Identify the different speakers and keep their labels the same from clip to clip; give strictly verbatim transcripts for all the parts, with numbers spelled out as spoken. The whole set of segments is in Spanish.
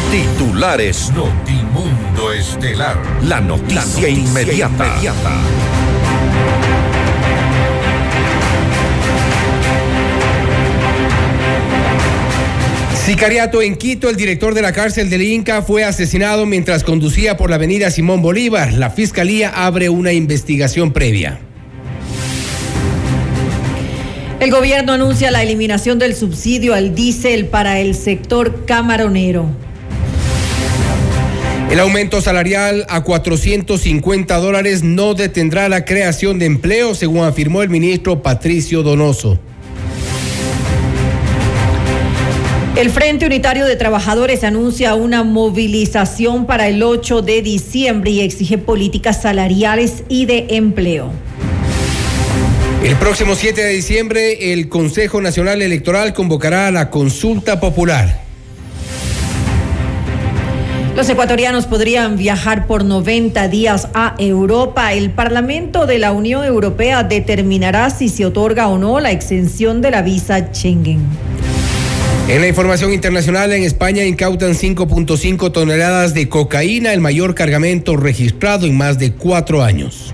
Speaker 1: Titulares.
Speaker 2: Notimundo Estelar.
Speaker 1: La noticia, La noticia inmediata. inmediata.
Speaker 3: Sicariato en Quito. El director de la cárcel del Inca fue asesinado mientras conducía por la avenida Simón Bolívar. La fiscalía abre una investigación previa.
Speaker 4: El gobierno anuncia la eliminación del subsidio al diésel para el sector camaronero.
Speaker 3: El aumento salarial a cuatrocientos cincuenta dólares no detendrá la creación de empleo, según afirmó el ministro Patricio Donoso.
Speaker 4: El Frente Unitario de Trabajadores anuncia una movilización para el ocho de diciembre y exige políticas salariales y de empleo.
Speaker 3: El próximo siete de diciembre, el Consejo Nacional Electoral convocará a la consulta popular.
Speaker 4: Los ecuatorianos podrían viajar por noventa días a Europa. El Parlamento de la Unión Europea determinará si se otorga o no la exención de la visa Schengen.
Speaker 3: En la información internacional, en España incautan cinco punto cinco toneladas de cocaína, el mayor cargamento registrado en más de cuatro años.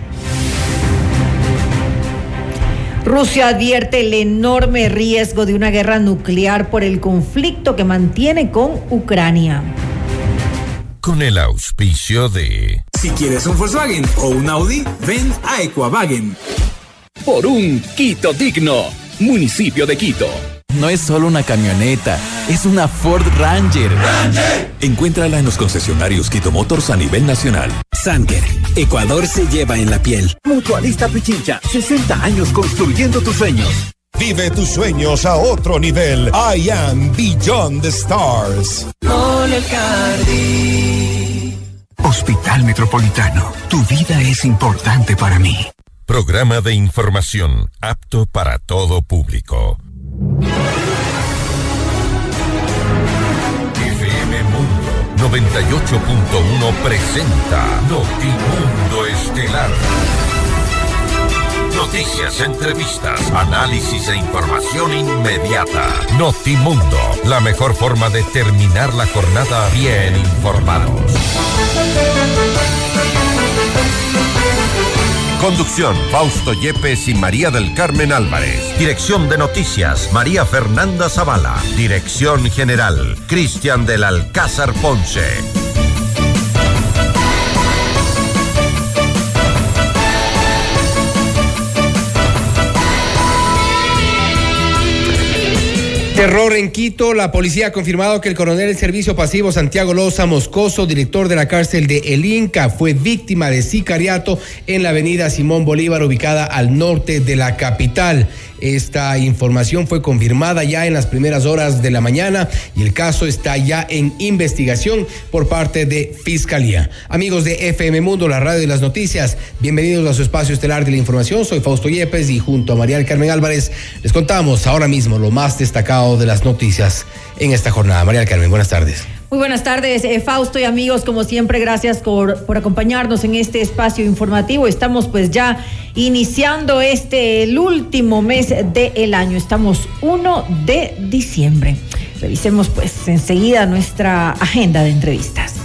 Speaker 4: Rusia advierte el enorme riesgo de una guerra nuclear por el conflicto que mantiene con Ucrania.
Speaker 2: Con el auspicio de...
Speaker 5: Si quieres un Volkswagen o un Audi, ven a Equavagen.
Speaker 6: Por un Quito digno, municipio de Quito.
Speaker 7: No es solo una camioneta, es una Ford Ranger.
Speaker 6: ¡Ranger!
Speaker 8: Encuéntrala en los concesionarios Quito Motors a nivel nacional.
Speaker 9: Sanker, Ecuador se lleva en la piel.
Speaker 10: Mutualista Pichincha, sesenta años construyendo tus sueños.
Speaker 11: Vive tus sueños a otro nivel. I am Beyond the Stars.
Speaker 10: Hospital Metropolitano, tu vida es importante para mí.
Speaker 2: Programa de información apto para todo público. F M Mundo noventa y ocho punto uno presenta Notimundo Estelar. Noticias, entrevistas, análisis e información inmediata. Notimundo, la mejor forma de terminar la jornada bien informados. Conducción, Fausto Yepes y María del Carmen Álvarez. Dirección de Noticias, María Fernanda Zavala. Dirección General, Cristian del Alcázar Ponce.
Speaker 3: Terror en Quito. La policía ha confirmado que el coronel del servicio pasivo Santiago Loza Moscoso, director de la cárcel de El Inca, fue víctima de sicariato en la avenida Simón Bolívar, ubicada al norte de la capital. Esta información fue confirmada ya en las primeras horas de la mañana y el caso está ya en investigación por parte de Fiscalía. Amigos de F M Mundo, la radio de las noticias, bienvenidos a su espacio estelar de la información. Soy Fausto Yepes y junto a María del Carmen Álvarez les contamos ahora mismo lo más destacado de las noticias en esta jornada. María del Carmen, buenas tardes.
Speaker 4: Muy buenas tardes, eh, Fausto y amigos, como siempre, gracias por, por acompañarnos en este espacio informativo. Estamos pues ya iniciando este, el último mes del año, estamos uno de diciembre. Revisemos pues enseguida nuestra agenda de entrevistas.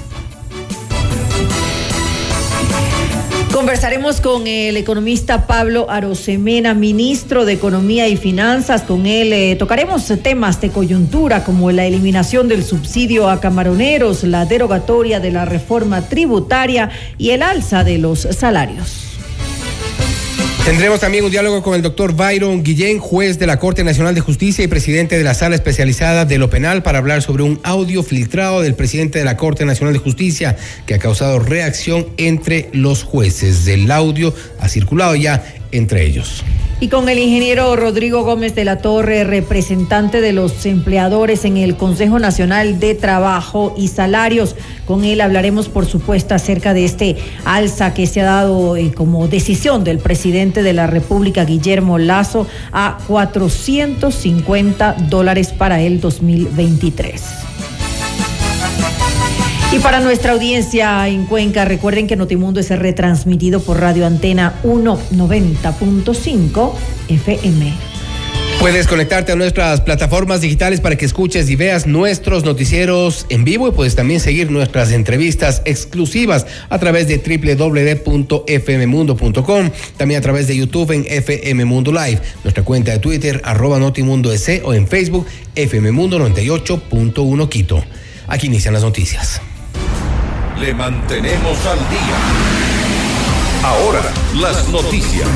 Speaker 4: Conversaremos con el economista Pablo Arosemena, ministro de Economía y Finanzas. Con él eh, tocaremos temas de coyuntura como la eliminación del subsidio a camaroneros, la derogatoria de la reforma tributaria y el alza de los salarios.
Speaker 3: Tendremos también un diálogo con el doctor Byron Guillén, juez de la Corte Nacional de Justicia y presidente de la Sala Especializada de lo Penal, para hablar sobre un audio filtrado del presidente de la Corte Nacional de Justicia que ha causado reacción entre los jueces. El audio ha circulado ya entre ellos.
Speaker 4: Y con el ingeniero Rodrigo Gómez de la Torre, representante de los empleadores en el Consejo Nacional de Trabajo y Salarios. Con él hablaremos, por supuesto, acerca de este alza que se ha dado eh, como decisión del presidente de la República, Guillermo Lasso, a cuatrocientos cincuenta dólares para el dos mil veintitrés. Y para nuestra audiencia en Cuenca, recuerden que Notimundo es retransmitido por Radio Antena ciento noventa punto cinco F M.
Speaker 3: Puedes conectarte a nuestras plataformas digitales para que escuches y veas nuestros noticieros en vivo y puedes también seguir nuestras entrevistas exclusivas a través de doble u doble u doble u punto f m mundo punto com, también a través de YouTube en F M Mundo Live, nuestra cuenta de Twitter arroba Notimundo S o en Facebook F M Mundo noventa y ocho punto uno Quito. Aquí inician las noticias.
Speaker 2: Le mantenemos al día. Ahora, las noticias.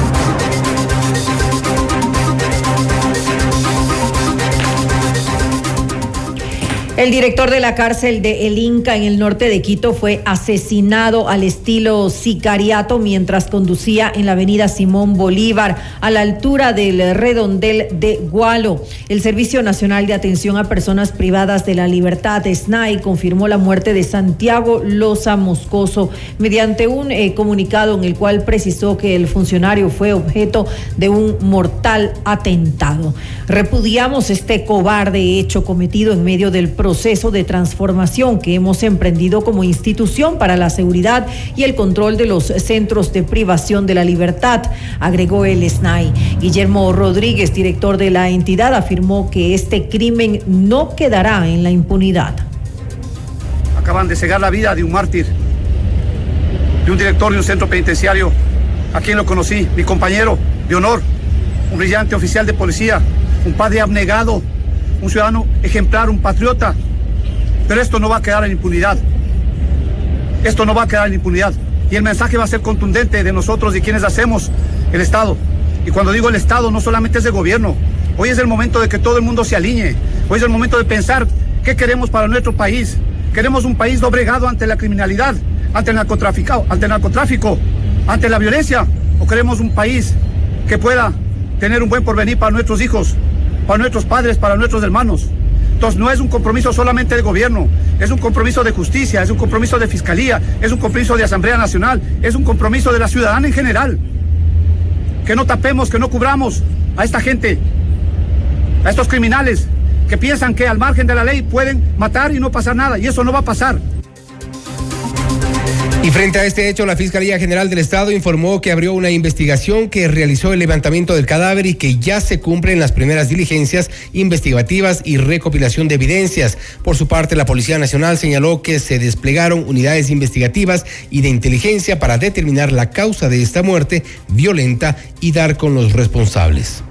Speaker 4: El director de la cárcel de El Inca en el norte de Quito fue asesinado al estilo sicariato mientras conducía en la avenida Simón Bolívar a la altura del redondel de Gualo. El Servicio Nacional de Atención a Personas Privadas de la Libertad, S N A I, confirmó la muerte de Santiago Loza Moscoso mediante un eh, comunicado en el cual precisó que el funcionario fue objeto de un mortal atentado. Repudiamos este cobarde hecho cometido en medio del proceso de transformación que hemos emprendido como institución para la seguridad y el control de los centros de privación de la libertad, agregó el S N A I. Guillermo Rodríguez, director de la entidad, afirmó que este crimen no quedará en la impunidad.
Speaker 12: Acaban de cegar la vida de un mártir, de un director de un centro penitenciario, a quien lo conocí, mi compañero de honor, un brillante oficial de policía, un padre abnegado, un ciudadano ejemplar, un patriota. Pero esto no va a quedar en impunidad. Esto no va a quedar en impunidad. Y el mensaje va a ser contundente de nosotros y quienes hacemos el Estado. Y cuando digo el Estado, no solamente es el gobierno. Hoy es el momento de que todo el mundo se alinee. Hoy es el momento de pensar qué queremos para nuestro país. Queremos un país doblegado ante la criminalidad, ante el narcotráfico, ante el narcotráfico, ante la violencia. O queremos un país que pueda tener un buen porvenir para nuestros hijos, para nuestros padres, para nuestros hermanos. Entonces no es un compromiso solamente del gobierno, es un compromiso de justicia, es un compromiso de fiscalía, es un compromiso de Asamblea Nacional, es un compromiso de la ciudadana en general. Que no tapemos, que no cubramos a esta gente, a estos criminales que piensan que al margen de la ley pueden matar y no pasar nada, y eso no va a pasar.
Speaker 3: Y frente a este hecho, la Fiscalía General del Estado informó que abrió una investigación que realizó el levantamiento del cadáver y que ya se cumplen las primeras diligencias investigativas y recopilación de evidencias. Por su parte, la Policía Nacional señaló que se desplegaron unidades investigativas y de inteligencia para determinar la causa de esta muerte violenta y dar con los responsables.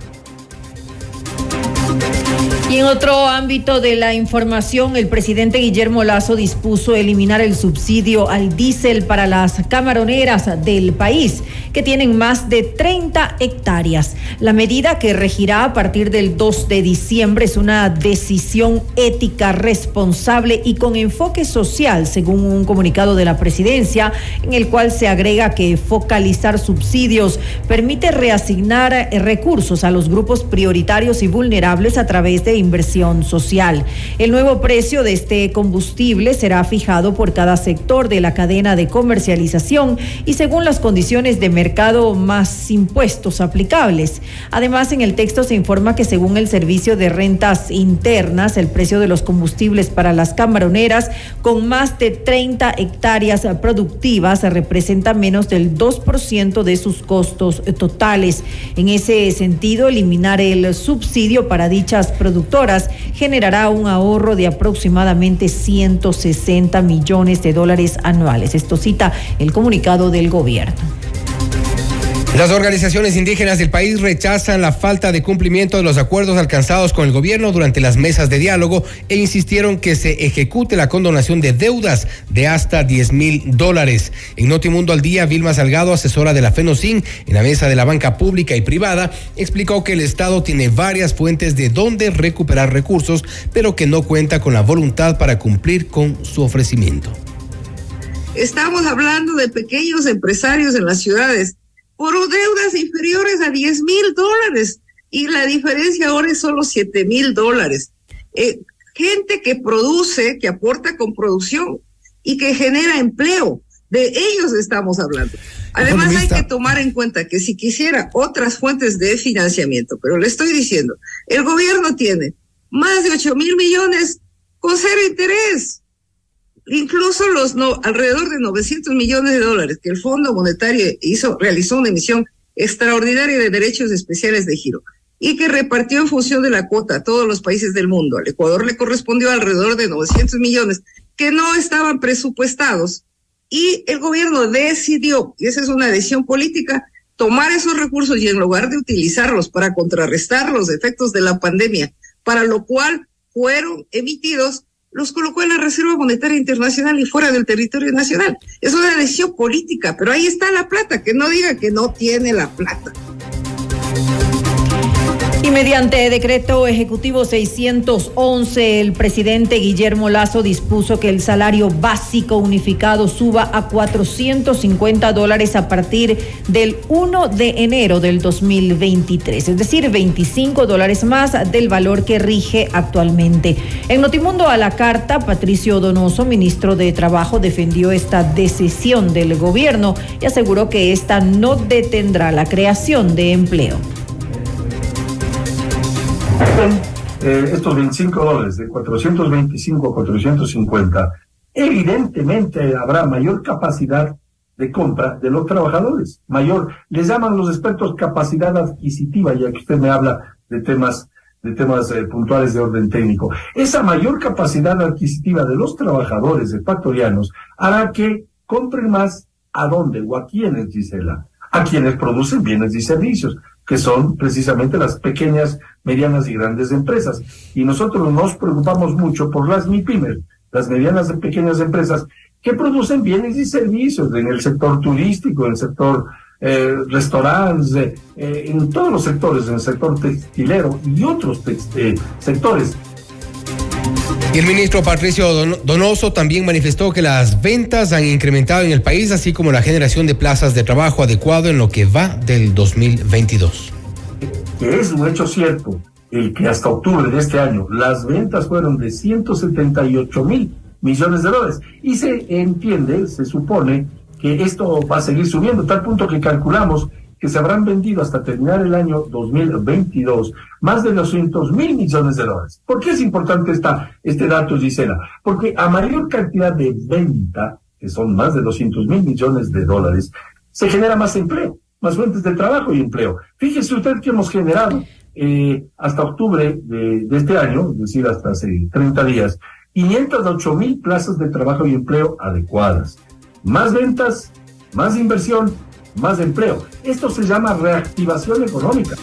Speaker 4: Y en otro ámbito de la información, el presidente Guillermo Lasso dispuso eliminar el subsidio al diésel para las camaroneras del país, que tienen más de treinta hectáreas. La medida, que regirá a partir del dos de diciembre, es una decisión ética, responsable y con enfoque social, según un comunicado de la presidencia, en el cual se agrega que focalizar subsidios permite reasignar recursos a los grupos prioritarios y vulnerables a través de inversión social. El nuevo precio de este combustible será fijado por cada sector de la cadena de comercialización y según las condiciones de mercado más impuestos aplicables. Además, en el texto se informa que según el Servicio de Rentas Internas, el precio de los combustibles para las camaroneras con más de treinta hectáreas productivas representa menos del dos por ciento de sus costos totales. En ese sentido, eliminar el subsidio para dichas productoras generará un ahorro de aproximadamente ciento sesenta millones de dólares anuales. Esto cita el comunicado del gobierno.
Speaker 3: Las organizaciones indígenas del país rechazan la falta de cumplimiento de los acuerdos alcanzados con el gobierno durante las mesas de diálogo e insistieron que se ejecute la condonación de deudas de hasta diez mil dólares. En Notimundo al Día, Vilma Salgado, asesora de la FENOCIN en la mesa de la banca pública y privada, explicó que el Estado tiene varias fuentes de donde recuperar recursos, pero que no cuenta con la voluntad para cumplir con su ofrecimiento.
Speaker 13: Estamos hablando de pequeños empresarios en las ciudades por deudas inferiores a diez mil dólares y la diferencia ahora es solo siete mil dólares. Eh, gente que produce, que aporta con producción y que genera empleo, de ellos estamos hablando. Además hay que tomar en cuenta que si quisiera otras fuentes de financiamiento, pero le estoy diciendo, el gobierno tiene más de ocho mil millones con cero interés. Incluso los no, alrededor de novecientos millones de dólares que el Fondo Monetario hizo, realizó una emisión extraordinaria de derechos especiales de giro. y que repartió en función de la cuota a todos los países del mundo. Al Ecuador le correspondió alrededor de novecientos millones que no estaban presupuestados y el gobierno decidió, y esa es una decisión política, tomar esos recursos y en lugar de utilizarlos para contrarrestar los efectos de la pandemia, para lo cual fueron emitidos, los colocó en la Reserva Monetaria Internacional y fuera del territorio nacional. Es una decisión política, pero ahí está la plata, que no diga que no tiene la plata.
Speaker 4: Y mediante decreto ejecutivo seiscientos once, el presidente Guillermo Lasso dispuso que el salario básico unificado suba a cuatrocientos cincuenta dólares a partir del primero de enero del dos mil veintitrés, es decir, veinticinco dólares más del valor que rige actualmente. En Notimundo a la Carta, Patricio Donoso, ministro de Trabajo, defendió esta decisión del gobierno y aseguró que esta no detendrá la creación de empleo.
Speaker 14: Eh, estos veinticinco dólares, de cuatrocientos veinticinco a cuatrocientos cincuenta, evidentemente habrá mayor capacidad de compra de los trabajadores, mayor, les llaman los expertos capacidad adquisitiva, ya que usted me habla de temas, de temas eh, puntuales de orden técnico. Esa mayor capacidad adquisitiva de los trabajadores ecuatorianos hará que compren más. ¿A dónde o a quiénes, Gisela? A quienes producen bienes y servicios, que son precisamente las pequeñas, medianas y grandes empresas. Y nosotros nos preocupamos mucho por las MIPYMES, las medianas y pequeñas empresas, que producen bienes y servicios en el sector turístico, en el sector eh, restaurantes, eh, eh, en todos los sectores, en el sector textilero y otros eh, sectores.
Speaker 3: Y el ministro Patricio Donoso también manifestó que las ventas han incrementado en el país, así como la generación de plazas de trabajo adecuado en lo que va del dos mil veintidós.
Speaker 14: Que es un hecho cierto, el que hasta octubre de este año las ventas fueron de ciento setenta y ocho mil millones de dólares. Y se entiende, se supone que esto va a seguir subiendo, tal punto que calculamos que se habrán vendido hasta terminar el año dos mil veintidós más de doscientos mil millones de dólares. ¿Por qué es importante esta, este dato, Gisela? Porque a mayor cantidad de venta, que son más de doscientos mil millones de dólares, se genera más empleo, más fuentes de trabajo y empleo. Fíjese usted que hemos generado eh, hasta octubre de, de este año, es decir, hasta hace treinta días, quinientas ocho mil plazas de trabajo y empleo adecuadas. Más ventas, más inversión, más empleo. Esto se llama reactivación económica.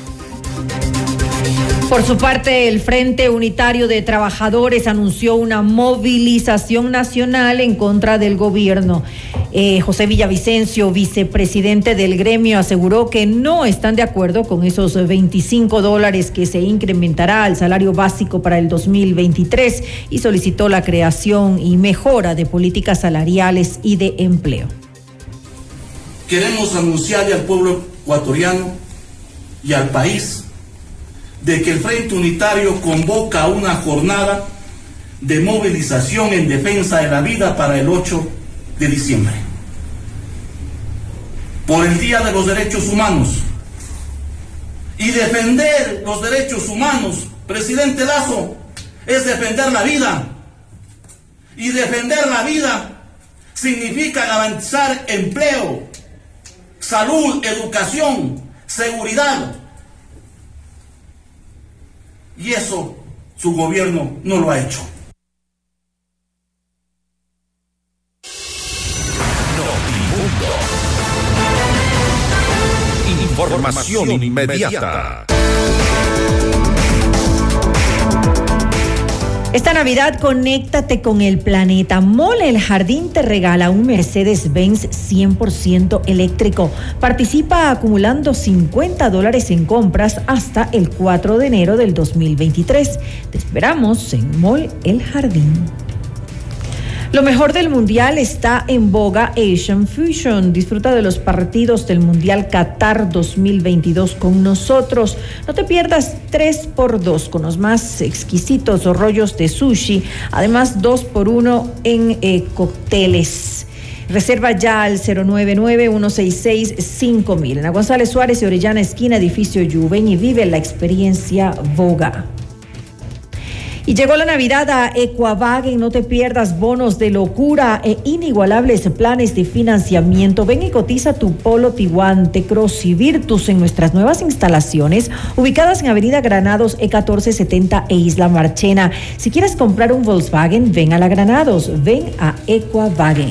Speaker 4: Por su parte, el Frente Unitario de Trabajadores anunció una movilización nacional en contra del gobierno. Eh, José Villavicencio, vicepresidente del gremio, aseguró que no están de acuerdo con esos veinticinco dólares que se incrementará al salario básico para el dos mil veintitrés y solicitó la creación y mejora de políticas salariales y de empleo.
Speaker 15: Queremos anunciarle al pueblo ecuatoriano y al país de que el Frente Unitario convoca una jornada de movilización en defensa de la vida para el ocho de diciembre. Por el Día de los Derechos Humanos. Y defender los derechos humanos, presidente Lasso, es defender la vida. Y defender la vida significa garantizar empleo, salud, educación, seguridad. Y eso su gobierno no lo ha hecho.
Speaker 2: Información inmediata.
Speaker 4: Esta Navidad, conéctate con el planeta. Mole El Jardín te regala un Mercedes-Benz cien por ciento eléctrico. Participa acumulando cincuenta dólares en compras hasta el cuatro de enero del dos mil veintitrés. Te esperamos en Mole El Jardín. Lo mejor del Mundial está en boga Asian Fusion. Disfruta de los partidos del Mundial Qatar dos mil veintidós con nosotros. No te pierdas tres por dos con los más exquisitos rollos de sushi. Además, dos por uno en eh, cócteles. Reserva ya al cero nueve nueve, uno seis seis, cinco mil. En la González Suárez y Orellana, esquina, edificio Juven, y vive la experiencia Boga. Y llegó la Navidad a Equavagen, no te pierdas bonos de locura e inigualables planes de financiamiento. Ven y cotiza tu Polo, Tiguan, T-Cross y Virtus en nuestras nuevas instalaciones ubicadas en Avenida Granados E catorce setenta e Isla Marchena. Si quieres comprar un Volkswagen, ven a la Granados, ven a Equavagen.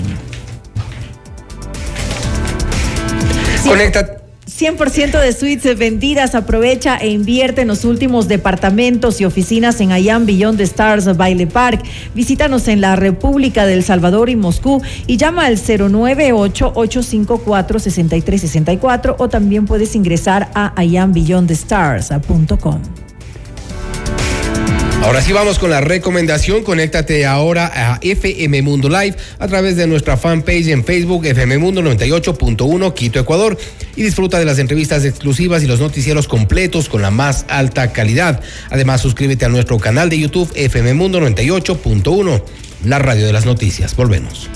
Speaker 4: Sí.
Speaker 3: Conecta.
Speaker 4: cien por ciento de suites vendidas. Aprovecha e invierte en los últimos departamentos y oficinas en I Am Beyond the Stars Baile Park. Visítanos en la República del Salvador y Moscú y llama al cero nueve ocho, ocho cinco cuatro, seis tres seis cuatro o también puedes ingresar a i am beyond the stars punto com.
Speaker 3: Ahora sí vamos con la recomendación. Conéctate ahora a F M Mundo Live a través de nuestra fanpage en Facebook, F M Mundo noventa y ocho punto uno Quito, Ecuador, y disfruta de las entrevistas exclusivas y los noticieros completos con la más alta calidad. Además, suscríbete a nuestro canal de YouTube F M Mundo noventa y ocho punto uno, la radio de las noticias. Volvemos.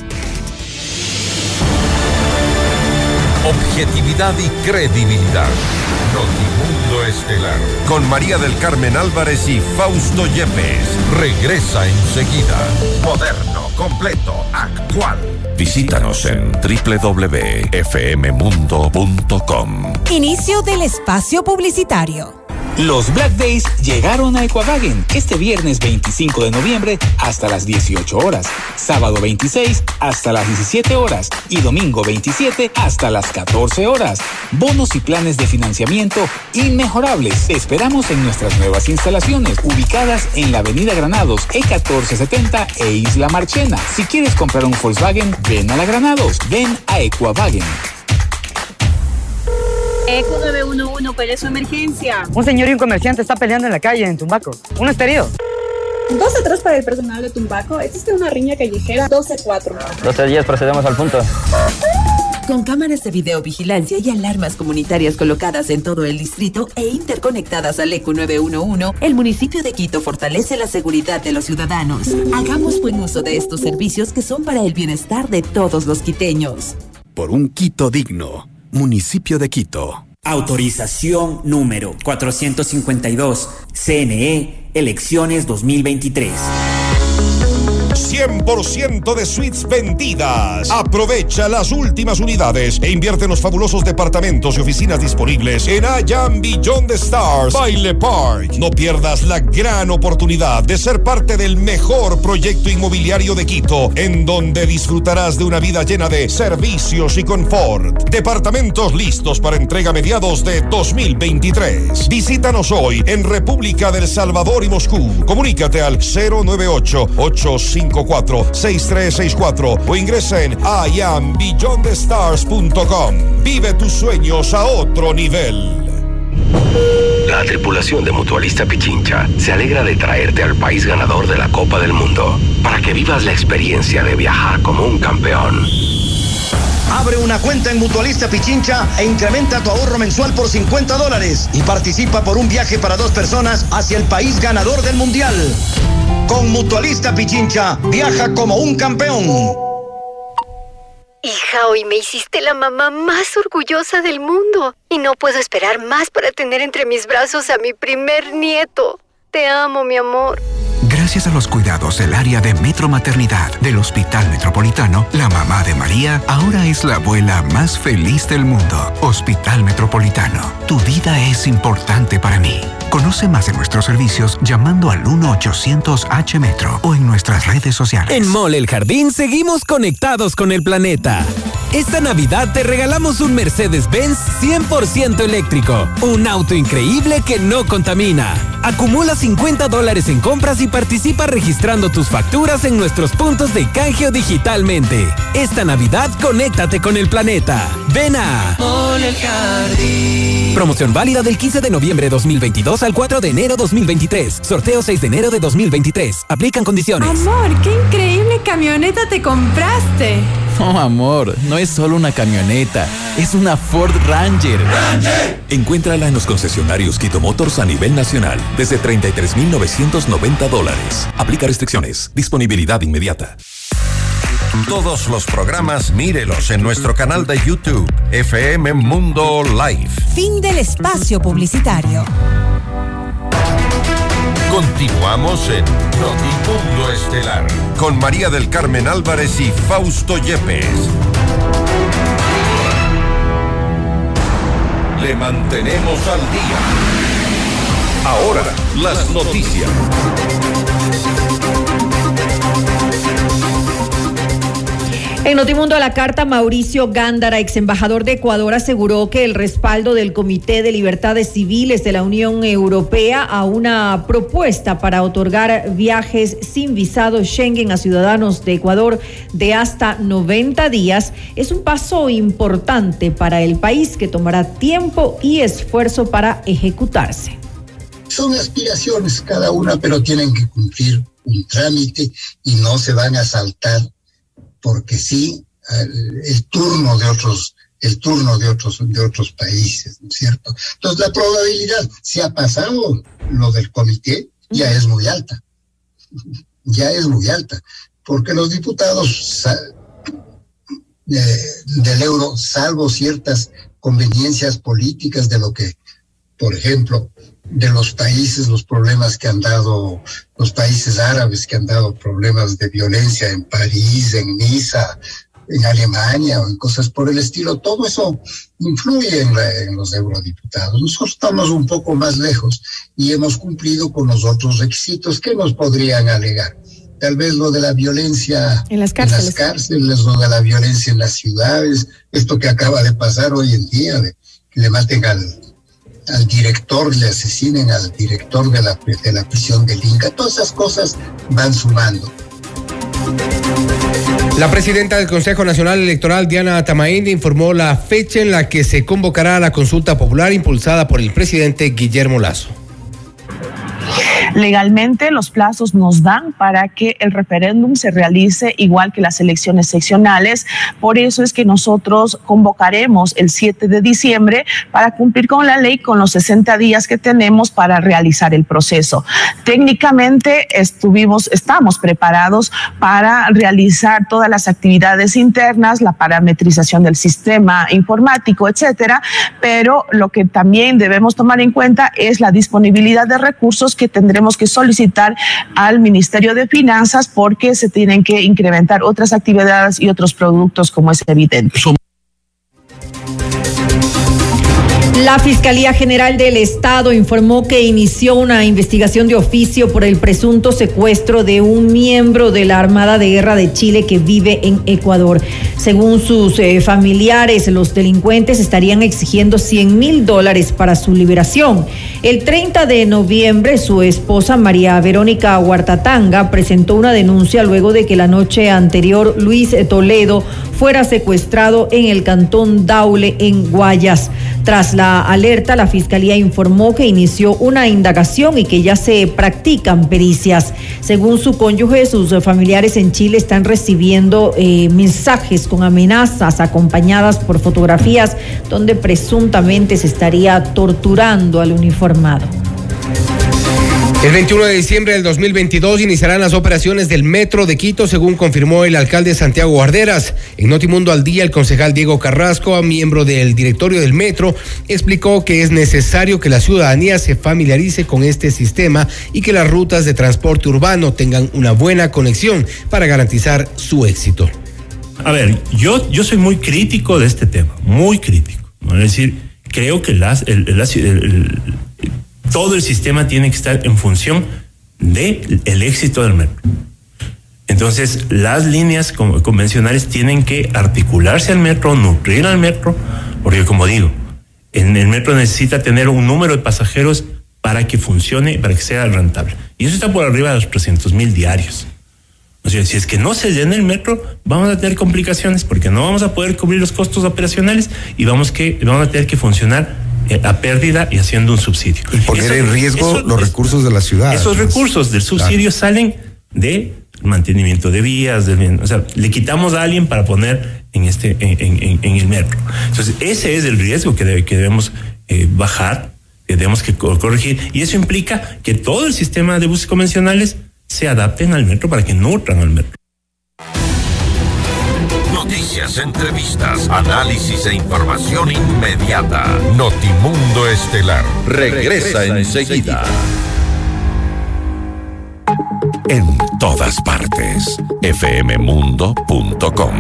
Speaker 2: Objetividad y credibilidad. Notimundo Estelar. Con María del Carmen Álvarez y Fausto Yepes. Regresa enseguida. Moderno, completo, actual. Visítanos en doble u doble u doble u punto f m mundo punto com.
Speaker 16: Inicio del espacio publicitario.
Speaker 6: Los Black Days llegaron a Equavagen este viernes veinticinco de noviembre hasta las dieciocho horas, sábado veintiséis hasta las diecisiete horas y domingo veintisiete hasta las catorce horas. Bonos y planes de financiamiento inmejorables. Te esperamos en nuestras nuevas instalaciones ubicadas en la Avenida Granados E catorce setenta e Isla Marchena. Si quieres comprar un Volkswagen, ven a la Granados, ven a Equavagen.
Speaker 17: Eco nueve uno uno, ¿cuál es su emergencia?
Speaker 18: Un señor y un comerciante está peleando en la calle, en Tumbaco. Uno está herido.
Speaker 17: doce tres para el personal de Tumbaco. Existe una riña callejera. doce cuatro.
Speaker 18: doce diez, procedemos al punto.
Speaker 19: Con cámaras de videovigilancia y alarmas comunitarias colocadas en todo el distrito e interconectadas al Eco nueve uno uno, el municipio de Quito fortalece la seguridad de los ciudadanos. Hagamos buen uso de estos servicios que son para el bienestar de todos los quiteños.
Speaker 20: Por un Quito digno. Municipio de Quito.
Speaker 21: Autorización número cuatrocientos cincuenta y dos. C N E, elecciones dos mil veintitrés.
Speaker 11: cien por ciento de suites vendidas. Aprovecha las últimas unidades e invierte en los fabulosos departamentos y oficinas disponibles en I Am Beyond the Stars Baile Park. No pierdas la gran oportunidad de ser parte del mejor proyecto inmobiliario de Quito, en donde disfrutarás de una vida llena de servicios y confort. Departamentos listos para entrega a mediados de dos mil veintitrés. Visítanos hoy en República del Salvador y Moscú. Comunícate al cero nueve ocho, ocho cinco cuatro, seis tres seis cuatro o ingresa en i am beyond the stars punto com. Vive tus sueños a otro nivel.
Speaker 22: La tripulación de Mutualista Pichincha se alegra de traerte al país ganador de la Copa del Mundo para que vivas la experiencia de viajar como un campeón.
Speaker 23: Abre una cuenta en Mutualista Pichincha e incrementa tu ahorro mensual por cincuenta dólares y participa por un viaje para dos personas hacia el país ganador del Mundial. Con Mutualista Pichincha, viaja como un campeón.
Speaker 24: Hija, hoy me hiciste la mamá más orgullosa del mundo y no puedo esperar más para tener entre mis brazos a mi primer nieto. Te amo, mi amor.
Speaker 10: Gracias a los cuidados del área de Metro Maternidad del Hospital Metropolitano, la mamá de María ahora es la abuela más feliz del mundo. Hospital Metropolitano, tu vida es importante para mí. Conoce más de nuestros servicios llamando al uno ochocientos H Metro o en nuestras redes sociales.
Speaker 25: En Mall El Jardín seguimos conectados con el planeta. Esta Navidad te regalamos un Mercedes-Benz cien por ciento eléctrico. Un auto increíble que no contamina. Acumula cincuenta dólares en compras y participa registrando tus facturas en nuestros puntos de canjeo digitalmente. Esta Navidad, conéctate con el planeta. Ven a Mall El Jardín. Promoción válida del quince de noviembre de dos mil veintidós al cuatro de enero de dos mil veintitrés. Sorteo seis de enero de dos mil veintitrés. Aplican condiciones.
Speaker 26: Amor, qué increíble camioneta te compraste.
Speaker 7: No, amor, no es solo una camioneta, es una Ford Ranger.
Speaker 8: ¡Ranger! Encuéntrala en los concesionarios Quito Motors a nivel nacional desde treinta y tres mil novecientos noventa dólares. Aplica restricciones. Disponibilidad inmediata.
Speaker 2: Todos los programas mírelos en nuestro canal de YouTube, F M Mundo Live.
Speaker 16: Fin del espacio publicitario.
Speaker 2: Continuamos en Notimundo Estelar con María del Carmen Álvarez y Fausto Yepes. Le mantenemos al día. Ahora, las noticias.
Speaker 4: En Notimundo a la carta, Mauricio Gándara, ex embajador de Ecuador, aseguró que el respaldo del Comité de Libertades Civiles de la Unión Europea a una propuesta para otorgar viajes sin visado Schengen a ciudadanos de Ecuador de hasta noventa días es un paso importante para el país que tomará tiempo y esfuerzo para ejecutarse.
Speaker 1: Son aspiraciones cada una, pero tienen que cumplir un trámite y no se van a saltar porque sí, el, el turno de otros, el turno de otros, de otros países, ¿no es cierto? Entonces la probabilidad, si ha pasado lo del comité, ya es muy alta, ya es muy alta, porque los diputados de, del euro, salvo ciertas conveniencias políticas de lo que, por ejemplo, de los países, los problemas que han dado, los países árabes que han dado problemas de violencia en París, en Niza, en Alemania o en cosas por el estilo, todo eso influye en, la, en los eurodiputados. Nosotros estamos un poco más lejos y hemos cumplido con los otros requisitos que nos podrían alegar. Tal vez lo de la violencia
Speaker 4: en las cárceles,
Speaker 1: en las cárceles lo de la violencia en las ciudades, esto que acaba de pasar hoy en día, de que le maten al al director, le asesinen al director de la, de la prisión del Inca. Todas esas cosas van sumando.
Speaker 3: La presidenta del Consejo Nacional Electoral, Diana Tamaindi, informó la fecha en la que se convocará a la consulta popular impulsada por el presidente Guillermo Lasso.
Speaker 5: Legalmente los plazos nos dan para que el referéndum se realice igual que las elecciones seccionales. Por eso es que nosotros convocaremos el siete de diciembre para cumplir con la ley, con los sesenta días que tenemos para realizar el proceso. Técnicamente estuvimos, estamos preparados para realizar todas las actividades internas, la parametrización del sistema informático, etcétera, pero lo que también debemos tomar en cuenta es la disponibilidad de recursos que tendremos que solicitar al Ministerio de Finanzas porque se tienen que incrementar otras actividades y otros productos, como es evidente.
Speaker 4: La Fiscalía General del Estado informó que inició una investigación de oficio por el presunto secuestro de un miembro de la Armada de Guerra de Chile que vive en Ecuador. Según sus eh, familiares, los delincuentes estarían exigiendo cien mil dólares para su liberación. El treinta de noviembre, su esposa María Verónica Huartatanga presentó una denuncia luego de que la noche anterior Luis Toledo fuera secuestrado en el cantón Daule, en Guayas. Tras la alerta, la Fiscalía informó que inició una indagación y que ya se practican pericias. Según su cónyuge, sus familiares en Chile están recibiendo eh, mensajes con amenazas acompañadas por fotografías donde presuntamente se estaría torturando al uniformado.
Speaker 3: El veintiuno de diciembre del dos mil veintidós iniciarán las operaciones del Metro de Quito, según confirmó el alcalde Santiago Guarderas. En Notimundo al Día, el concejal Diego Carrasco, miembro del directorio del Metro, explicó que es necesario que la ciudadanía se familiarice con este sistema y que las rutas de transporte urbano tengan una buena conexión para garantizar su éxito.
Speaker 9: A ver, yo, yo soy muy crítico de este tema, muy crítico, ¿no? Es decir, creo que las, el, el, el, el todo el sistema tiene que estar en función del el éxito del metro. Entonces, las líneas convencionales tienen que articularse al metro, nutrir al metro, porque como digo, en el metro necesita tener un número de pasajeros para que funcione, para que sea rentable. Y eso está por arriba de los trescientos mil diarios. O sea, si es que no se llena el metro, vamos a tener complicaciones porque no vamos a poder cubrir los costos operacionales y vamos, que, vamos a tener que funcionar a pérdida y haciendo un subsidio.
Speaker 12: Y poner eso, en riesgo eso, los recursos de la ciudad.
Speaker 9: Esos además. recursos del subsidio claro. salen de mantenimiento de vías, de, o sea, le quitamos a alguien para poner en este en, en, en el metro. Entonces, ese es el riesgo que, debe, que debemos eh, bajar, que debemos que corregir, y eso implica que todo el sistema de buses convencionales se adapten al metro para que nutran al metro.
Speaker 2: Noticias, entrevistas, análisis e información inmediata. Notimundo Estelar regresa, regresa enseguida. en todas partes. F M mundo punto com.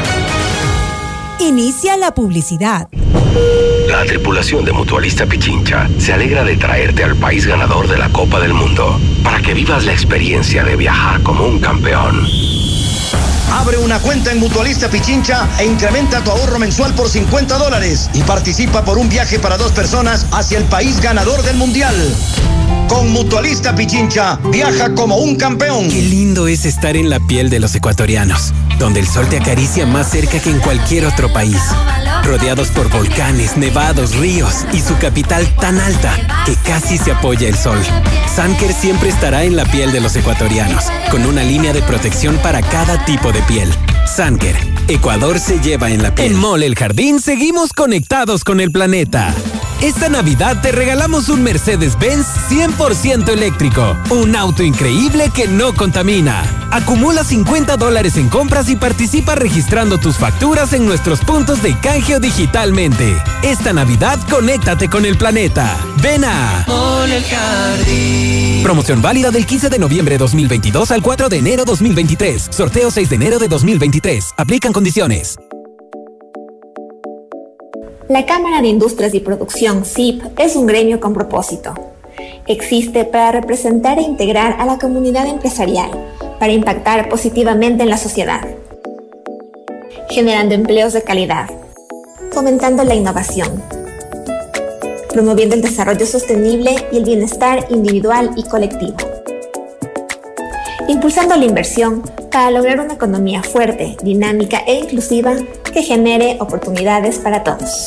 Speaker 16: Inicia la publicidad.
Speaker 22: La tripulación de Mutualista Pichincha se alegra de traerte al país ganador de la Copa del Mundo para que vivas la experiencia de viajar como un campeón.
Speaker 23: Abre una cuenta en Mutualista Pichincha e incrementa tu ahorro mensual por cincuenta dólares y participa por un viaje para dos personas hacia el país ganador del Mundial. Con Mutualista Pichincha, viaja como un campeón.
Speaker 25: Qué lindo es estar en la piel de los ecuatorianos, donde el sol te acaricia más cerca que en cualquier otro país. Rodeados por volcanes, nevados, ríos y su capital tan alta que casi se apoya el sol. Sanker siempre estará en la piel de los ecuatorianos, con una línea de protección para cada tipo de piel. Sanker, Ecuador se lleva en la piel. En Mole El Jardín seguimos conectados con el planeta. Esta Navidad te regalamos un Mercedes-Benz cien por ciento eléctrico. Un auto increíble que no contamina. Acumula cincuenta dólares en compras y participa registrando tus facturas en nuestros puntos de canjeo digitalmente. Esta Navidad, conéctate con el planeta. Ven a
Speaker 6: Mole El Jardín.
Speaker 25: Promoción válida del quince de noviembre de dos mil veintidós al cuatro de enero de dos mil veintitrés. Sorteo seis de enero de dos mil veintitrés. Aplican condiciones.
Speaker 13: La Cámara de Industrias y Producción, C I P, es un gremio con propósito. Existe para representar e integrar a la comunidad empresarial, para impactar positivamente en la sociedad, generando empleos de calidad, fomentando la innovación, promoviendo el desarrollo sostenible y el bienestar individual y colectivo, impulsando la inversión para lograr una economía fuerte, dinámica e inclusiva que genere oportunidades para todos.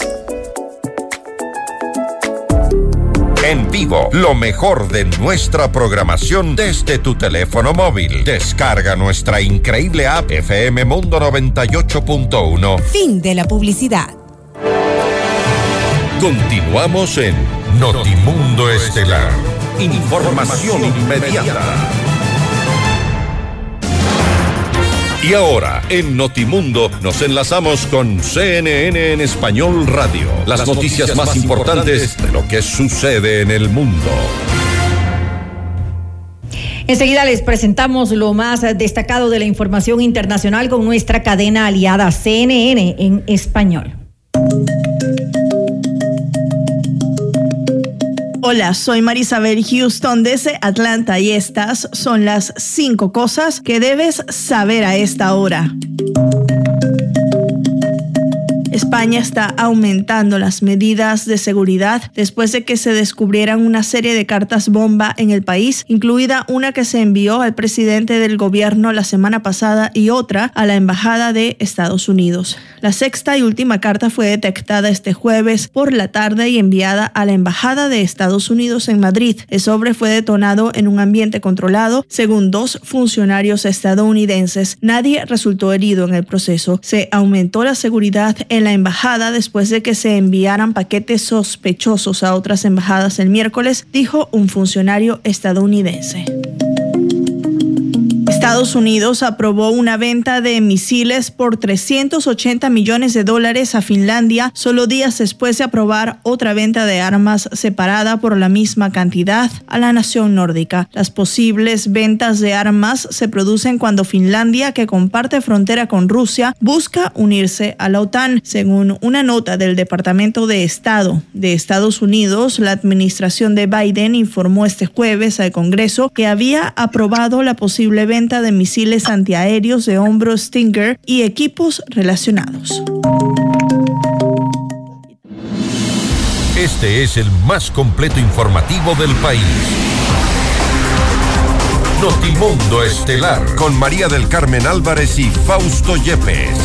Speaker 2: En vivo, lo mejor de nuestra programación desde tu teléfono móvil. Descarga nuestra increíble app F M Mundo noventa y ocho punto uno.
Speaker 16: Fin de la publicidad.
Speaker 2: Continuamos en Notimundo Estelar. Información inmediata. Y ahora, en Notimundo, nos enlazamos con C N N en Español Radio. Las, Las noticias, noticias más importantes, importantes de lo que sucede en el mundo.
Speaker 4: Enseguida les presentamos lo más destacado de la información internacional con nuestra cadena aliada C N N en Español.
Speaker 5: Hola, soy Marisabel Houston desde Atlanta y estas son las cinco cosas que debes saber a esta hora. España está aumentando las medidas de seguridad después de que se descubrieran una serie de cartas bomba en el país, incluida una que se envió al presidente del gobierno la semana pasada y otra a la embajada de Estados Unidos. La sexta y última carta fue detectada este jueves por la tarde y enviada a la embajada de Estados Unidos en Madrid. El sobre fue detonado en un ambiente controlado, según dos funcionarios estadounidenses. Nadie resultó herido en el proceso. Se aumentó la seguridad en la embajada después de que se enviaran paquetes sospechosos a otras embajadas el miércoles, dijo un funcionario estadounidense. Estados Unidos aprobó una venta de misiles por trescientos ochenta millones de dólares a Finlandia solo días después de aprobar otra venta de armas separada por la misma cantidad a la nación nórdica. Las posibles ventas de armas se producen cuando Finlandia, que comparte frontera con Rusia, busca unirse a la OTAN. Según una nota del Departamento de Estado de Estados Unidos, la administración de Biden informó este jueves al Congreso que había aprobado la posible venta de misiles antiaéreos de hombro Stinger y equipos relacionados.
Speaker 2: Este es el más completo informativo del país. Notimundo Estelar con María del Carmen Álvarez y Fausto Yepes.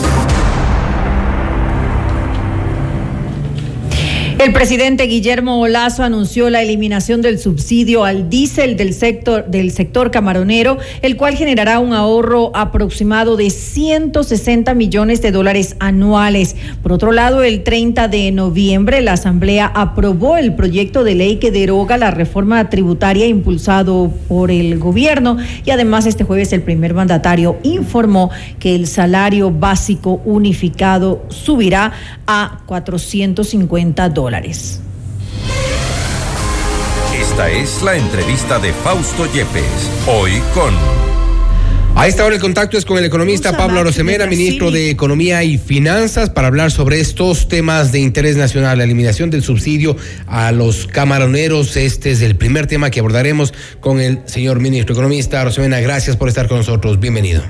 Speaker 4: El presidente Guillermo Lasso anunció la eliminación del subsidio al diésel del sector, del sector camaronero, el cual generará un ahorro aproximado de ciento sesenta millones de dólares anuales. Por otro lado, el treinta de noviembre, la Asamblea aprobó el proyecto de ley que deroga la reforma tributaria impulsado por el gobierno y además este jueves el primer mandatario informó que el salario básico unificado subirá a cuatrocientos cincuenta dólares.
Speaker 2: Esta es la entrevista de Fausto Yepes, hoy con...
Speaker 3: A esta hora el contacto es con el economista Pablo Arosemena, ministro de Economía y Finanzas, para hablar sobre estos temas de interés nacional, la eliminación del subsidio a los camaroneros. Este es el primer tema que abordaremos con el señor ministro economista Arosemena. Gracias por estar con nosotros. Bienvenido.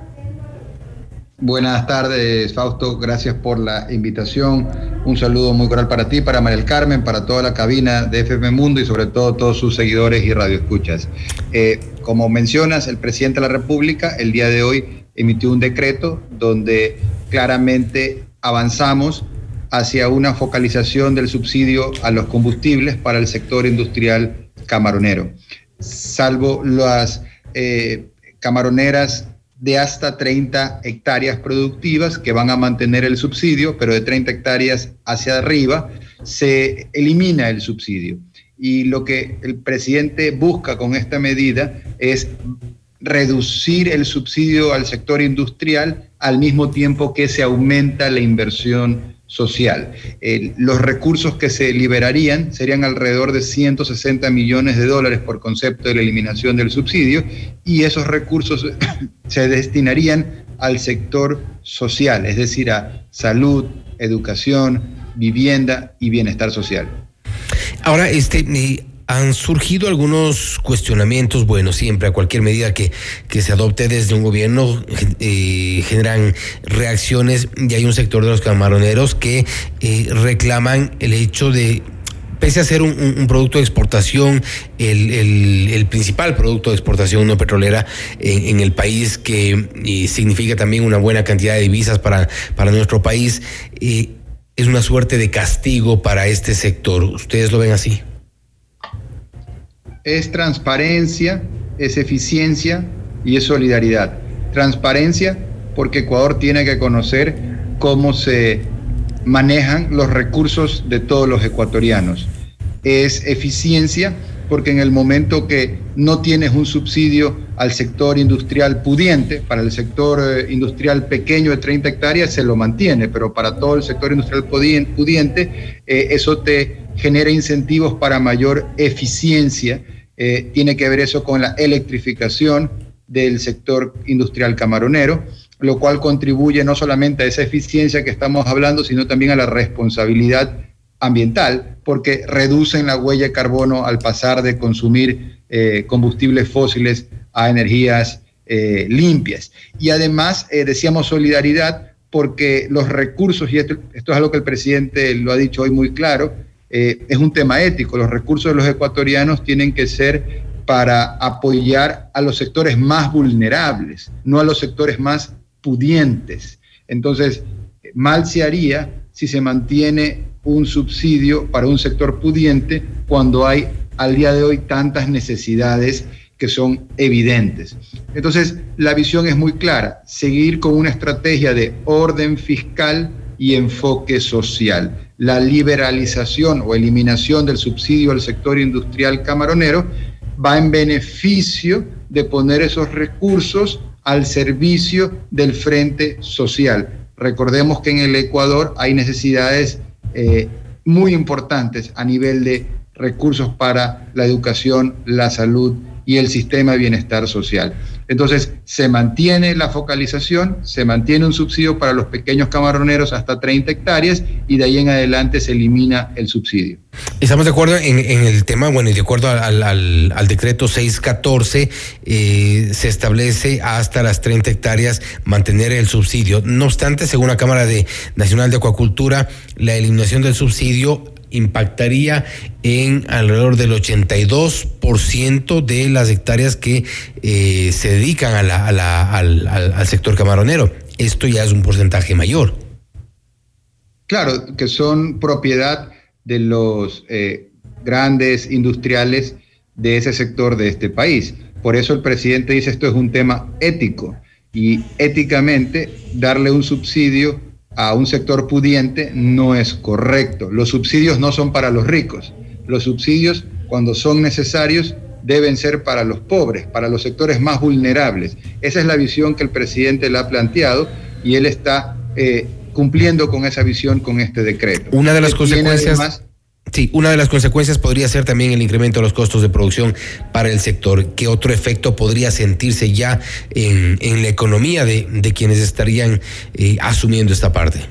Speaker 14: Buenas tardes, Fausto. Gracias por la invitación. Un saludo muy cordial para ti, para María del Carmen, para toda la cabina de F M Mundo y sobre todo todos sus seguidores y radioescuchas. Eh, como mencionas, el presidente de la República el día de hoy emitió un decreto donde claramente avanzamos hacia una focalización del subsidio a los combustibles para el sector industrial camaronero. Salvo las eh, camaroneras de hasta treinta hectáreas productivas que van a mantener el subsidio, pero de treinta hectáreas hacia arriba se elimina el subsidio. Y lo que el presidente busca con esta medida es reducir el subsidio al sector industrial al mismo tiempo que se aumenta la inversión social. Eh, los recursos que se liberarían serían alrededor de ciento sesenta millones de dólares por concepto de la eliminación del subsidio, y esos recursos se destinarían al sector social, es decir, a salud, educación, vivienda y bienestar social.
Speaker 3: Ahora, este... Eh... han surgido algunos cuestionamientos. Bueno, siempre a cualquier medida que, que se adopte desde un gobierno eh, generan reacciones, y hay un sector de los camaroneros que eh, reclaman el hecho de, pese a ser un, un, un producto de exportación, el, el, el principal producto de exportación no petrolera en, en el país, que eh, significa también una buena cantidad de divisas para, para nuestro país, eh, es una suerte de castigo para este sector. ¿Ustedes lo ven así?
Speaker 14: Es transparencia, es eficiencia y es solidaridad. Transparencia porque Ecuador tiene que conocer cómo se manejan los recursos de todos los ecuatorianos. Es eficiencia porque en el momento que no tienes un subsidio al sector industrial pudiente, para el sector eh, industrial pequeño de treinta hectáreas se lo mantiene, pero para todo el sector industrial pudiente, eh, eso te genera incentivos para mayor eficiencia. Eh, tiene que ver eso con la electrificación del sector industrial camaronero, lo cual contribuye no solamente a esa eficiencia que estamos hablando, sino también a la responsabilidad ambiental, porque reducen la huella de carbono al pasar de consumir eh, combustibles fósiles a energías eh, limpias. Y además, eh, decíamos solidaridad, porque los recursos, y esto, esto es algo que el presidente lo ha dicho hoy muy claro, eh, es un tema ético. Los recursos de los ecuatorianos tienen que ser para apoyar a los sectores más vulnerables, no a los sectores más pudientes. Entonces, mal se haría si se mantiene un subsidio para un sector pudiente cuando hay al día de hoy tantas necesidades que son evidentes. Entonces, la visión es muy clara: seguir con una estrategia de orden fiscal y enfoque social. La liberalización o eliminación del subsidio al sector industrial camaronero va en beneficio de poner esos recursos al servicio del frente social. Recordemos que en el Ecuador hay necesidades eh, muy importantes a nivel de recursos para la educación, la salud y el sistema de bienestar social. Entonces, se mantiene la focalización, se mantiene un subsidio para los pequeños camaroneros hasta treinta hectáreas y de ahí en adelante se elimina el subsidio.
Speaker 3: Estamos de acuerdo en, en el tema, bueno, y de acuerdo al, al, al decreto seiscientos catorce, eh, se establece hasta las treinta hectáreas mantener el subsidio. No obstante, según la Cámara de, Nacional de Acuacultura, la eliminación del subsidio impactaría en alrededor del ochenta y dos por ciento de las hectáreas que eh, se dedican a la, a la, al, al, al sector camaronero. Esto ya es un porcentaje mayor.
Speaker 14: Claro, que son propiedad de los eh, grandes industriales de ese sector de este país. Por eso el presidente dice esto es un tema ético, y éticamente darle un subsidio a un sector pudiente no es correcto. Los subsidios no son para los ricos. Los subsidios, cuando son necesarios, deben ser para los pobres, para los sectores más vulnerables. Esa es la visión que el presidente le ha planteado, y él está eh, cumpliendo con esa visión con este decreto.
Speaker 3: Una de las consecuencias... Además, Sí, una de las consecuencias podría ser también el incremento de los costos de producción para el sector. ¿Qué otro efecto podría sentirse ya en, en la economía de, de quienes estarían eh, asumiendo esta parte?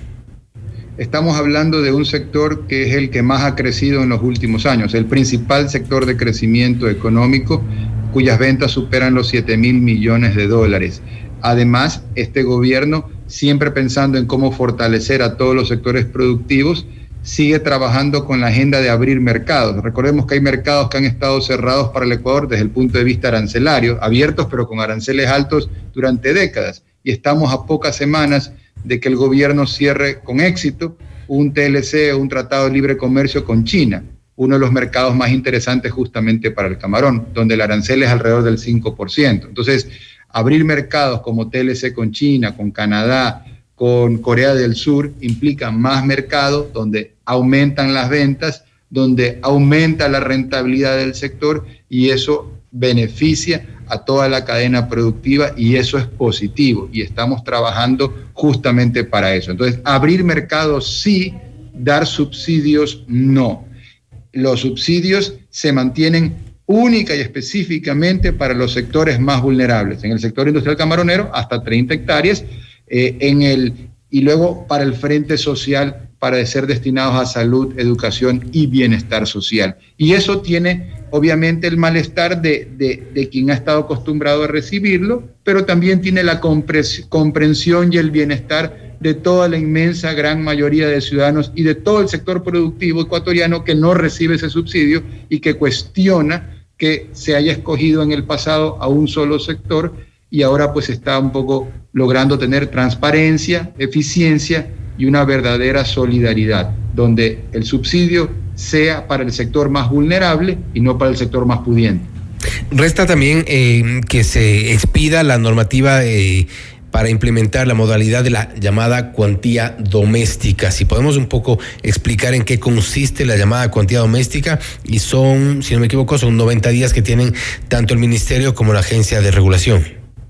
Speaker 14: Estamos hablando de un sector que es el que más ha crecido en los últimos años, el principal sector de crecimiento económico, cuyas ventas superan los siete mil millones de dólares. Además, este gobierno, siempre pensando en cómo fortalecer a todos los sectores productivos, sigue trabajando con la agenda de abrir mercados. Recordemos que hay mercados que han estado cerrados para el Ecuador desde el punto de vista arancelario, abiertos pero con aranceles altos durante décadas. Y estamos a pocas semanas de que el gobierno cierre con éxito un T L C, un Tratado de Libre Comercio con China, uno de los mercados más interesantes justamente para el camarón, donde el arancel es alrededor del cinco por ciento. Entonces, abrir mercados como T L C con China, con Canadá, con Corea del Sur, implica más mercado, donde aumentan las ventas, donde aumenta la rentabilidad del sector y eso beneficia a toda la cadena productiva y eso es positivo y estamos trabajando justamente para eso. Entonces, abrir mercados sí, dar subsidios no. Los subsidios se mantienen única y específicamente para los sectores más vulnerables. En el sector industrial camaronero, hasta treinta hectáreas, eh, en el, y luego para el frente social, para ser destinados a salud, educación y bienestar social. Y eso tiene, obviamente, el malestar de, de, de quien ha estado acostumbrado a recibirlo, pero también tiene la comprensión y el bienestar de toda la inmensa gran mayoría de ciudadanos y de todo el sector productivo ecuatoriano que no recibe ese subsidio y que cuestiona que se haya escogido en el pasado a un solo sector y ahora pues está un poco logrando tener transparencia, eficiencia y una verdadera solidaridad, donde el subsidio sea para el sector más vulnerable y no para el sector más pudiente.
Speaker 3: Resta también eh, que se expida la normativa eh, para implementar la modalidad de la llamada cuantía doméstica. Si podemos un poco explicar en qué consiste la llamada cuantía doméstica, y son, si no me equivoco, son noventa días que tienen tanto el Ministerio como la Agencia de Regulación.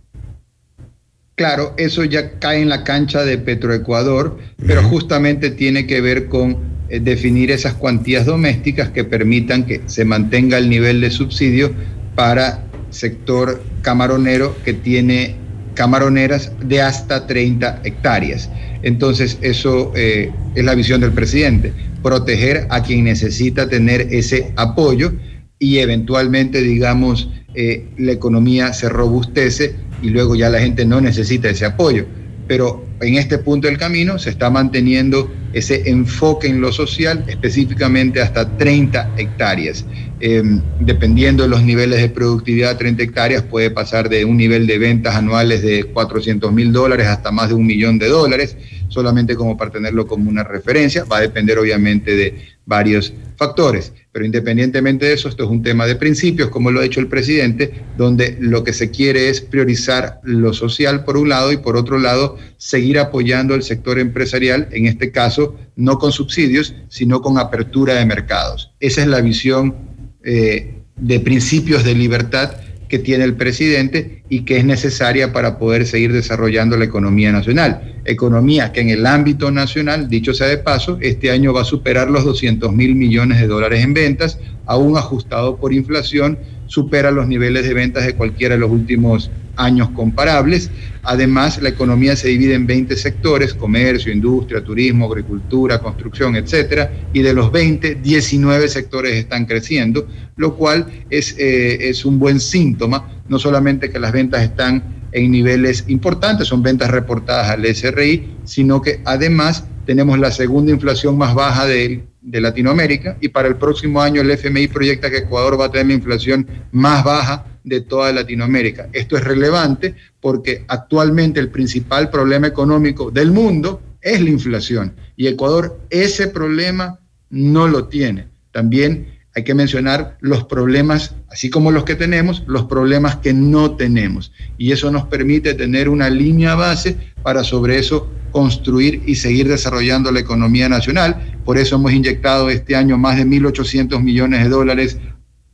Speaker 14: Claro, eso ya cae en la cancha de Petroecuador, pero uh-huh. justamente tiene que ver con eh, definir esas cuantías domésticas que permitan que se mantenga el nivel de subsidio para sector camaronero que tiene camaroneras de hasta treinta hectáreas. Entonces, eso eh, es la visión del presidente, proteger a quien necesita tener ese apoyo y eventualmente, digamos, eh, la economía se robustece y luego ya la gente no necesita ese apoyo. Pero en este punto del camino se está manteniendo ese enfoque en lo social, específicamente hasta treinta hectáreas. Eh, dependiendo de los niveles de productividad, treinta hectáreas puede pasar de un nivel de ventas anuales de cuatrocientos mil dólares hasta más de un millón de dólares, solamente como para tenerlo como una referencia. Va a depender obviamente de varios factores, pero independientemente de eso, esto es un tema de principios, como lo ha dicho el presidente, donde lo que se quiere es priorizar lo social por un lado y por otro lado seguir apoyando al sector empresarial, en este caso no con subsidios, sino con apertura de mercados. Esa es la visión eh, de principios de libertad que tiene el presidente y que es necesaria para poder seguir desarrollando la economía nacional. Economía que en el ámbito nacional, dicho sea de paso, este año va a superar los doscientos mil millones de dólares en ventas, aún ajustado por inflación, supera los niveles de ventas de cualquiera de los últimos años comparables. Además, la economía se divide en veinte sectores: comercio, industria, turismo, agricultura, construcción, etcétera, y de los veinte, diecinueve sectores están creciendo, lo cual es, eh, es un buen síntoma, no solamente que las ventas están en niveles importantes, son ventas reportadas al S R I, sino que además tenemos la segunda inflación más baja de, de Latinoamérica, y para el próximo año el F M I proyecta que Ecuador va a tener la inflación más baja de toda Latinoamérica. Esto es relevante porque actualmente el principal problema económico del mundo es la inflación, y Ecuador ese problema no lo tiene. También hay que mencionar los problemas, así como los que tenemos, los problemas que no tenemos. Y eso nos permite tener una línea base para sobre eso construir y seguir desarrollando la economía nacional. Por eso hemos inyectado este año más de mil ochocientos millones de dólares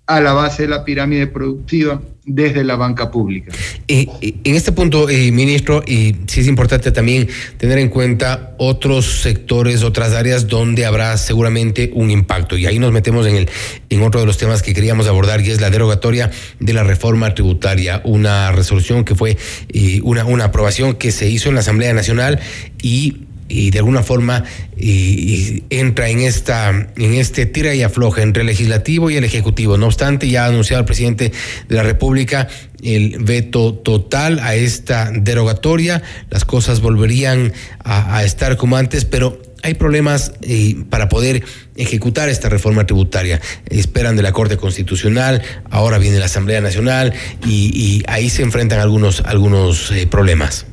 Speaker 14: a la base de la pirámide productiva desde la banca pública.
Speaker 3: Eh, en este punto, eh, ministro, y sí es importante también tener en cuenta otros sectores, otras áreas donde habrá seguramente un impacto. Y ahí nos metemos en el en otro de los temas que queríamos abordar, y es la derogatoria de la reforma tributaria, una resolución que fue eh, una, una aprobación que se hizo en la Asamblea Nacional y y de alguna forma y, y entra en esta en este tira y afloja entre el legislativo y el ejecutivo. No obstante, ya ha anunciado el presidente de la República el veto total a esta derogatoria. Las cosas volverían a, a estar como antes, pero hay problemas eh, para poder ejecutar esta reforma tributaria. Esperan de la Corte Constitucional, ahora viene la Asamblea Nacional y, y ahí se enfrentan algunos algunos eh, problemas.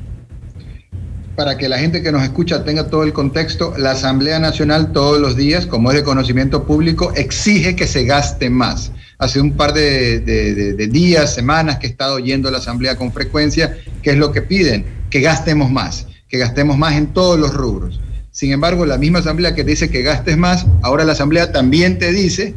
Speaker 14: Para que la gente que nos escucha tenga todo el contexto, la Asamblea Nacional todos los días, como es de conocimiento público, exige que se gaste más. Hace un par de, de, de, de días, semanas que he estado yendo a la Asamblea con frecuencia, ¿qué es lo que piden? Que gastemos más, que gastemos más en todos los rubros. Sin embargo, la misma Asamblea que te dice que gastes más, ahora la Asamblea también te dice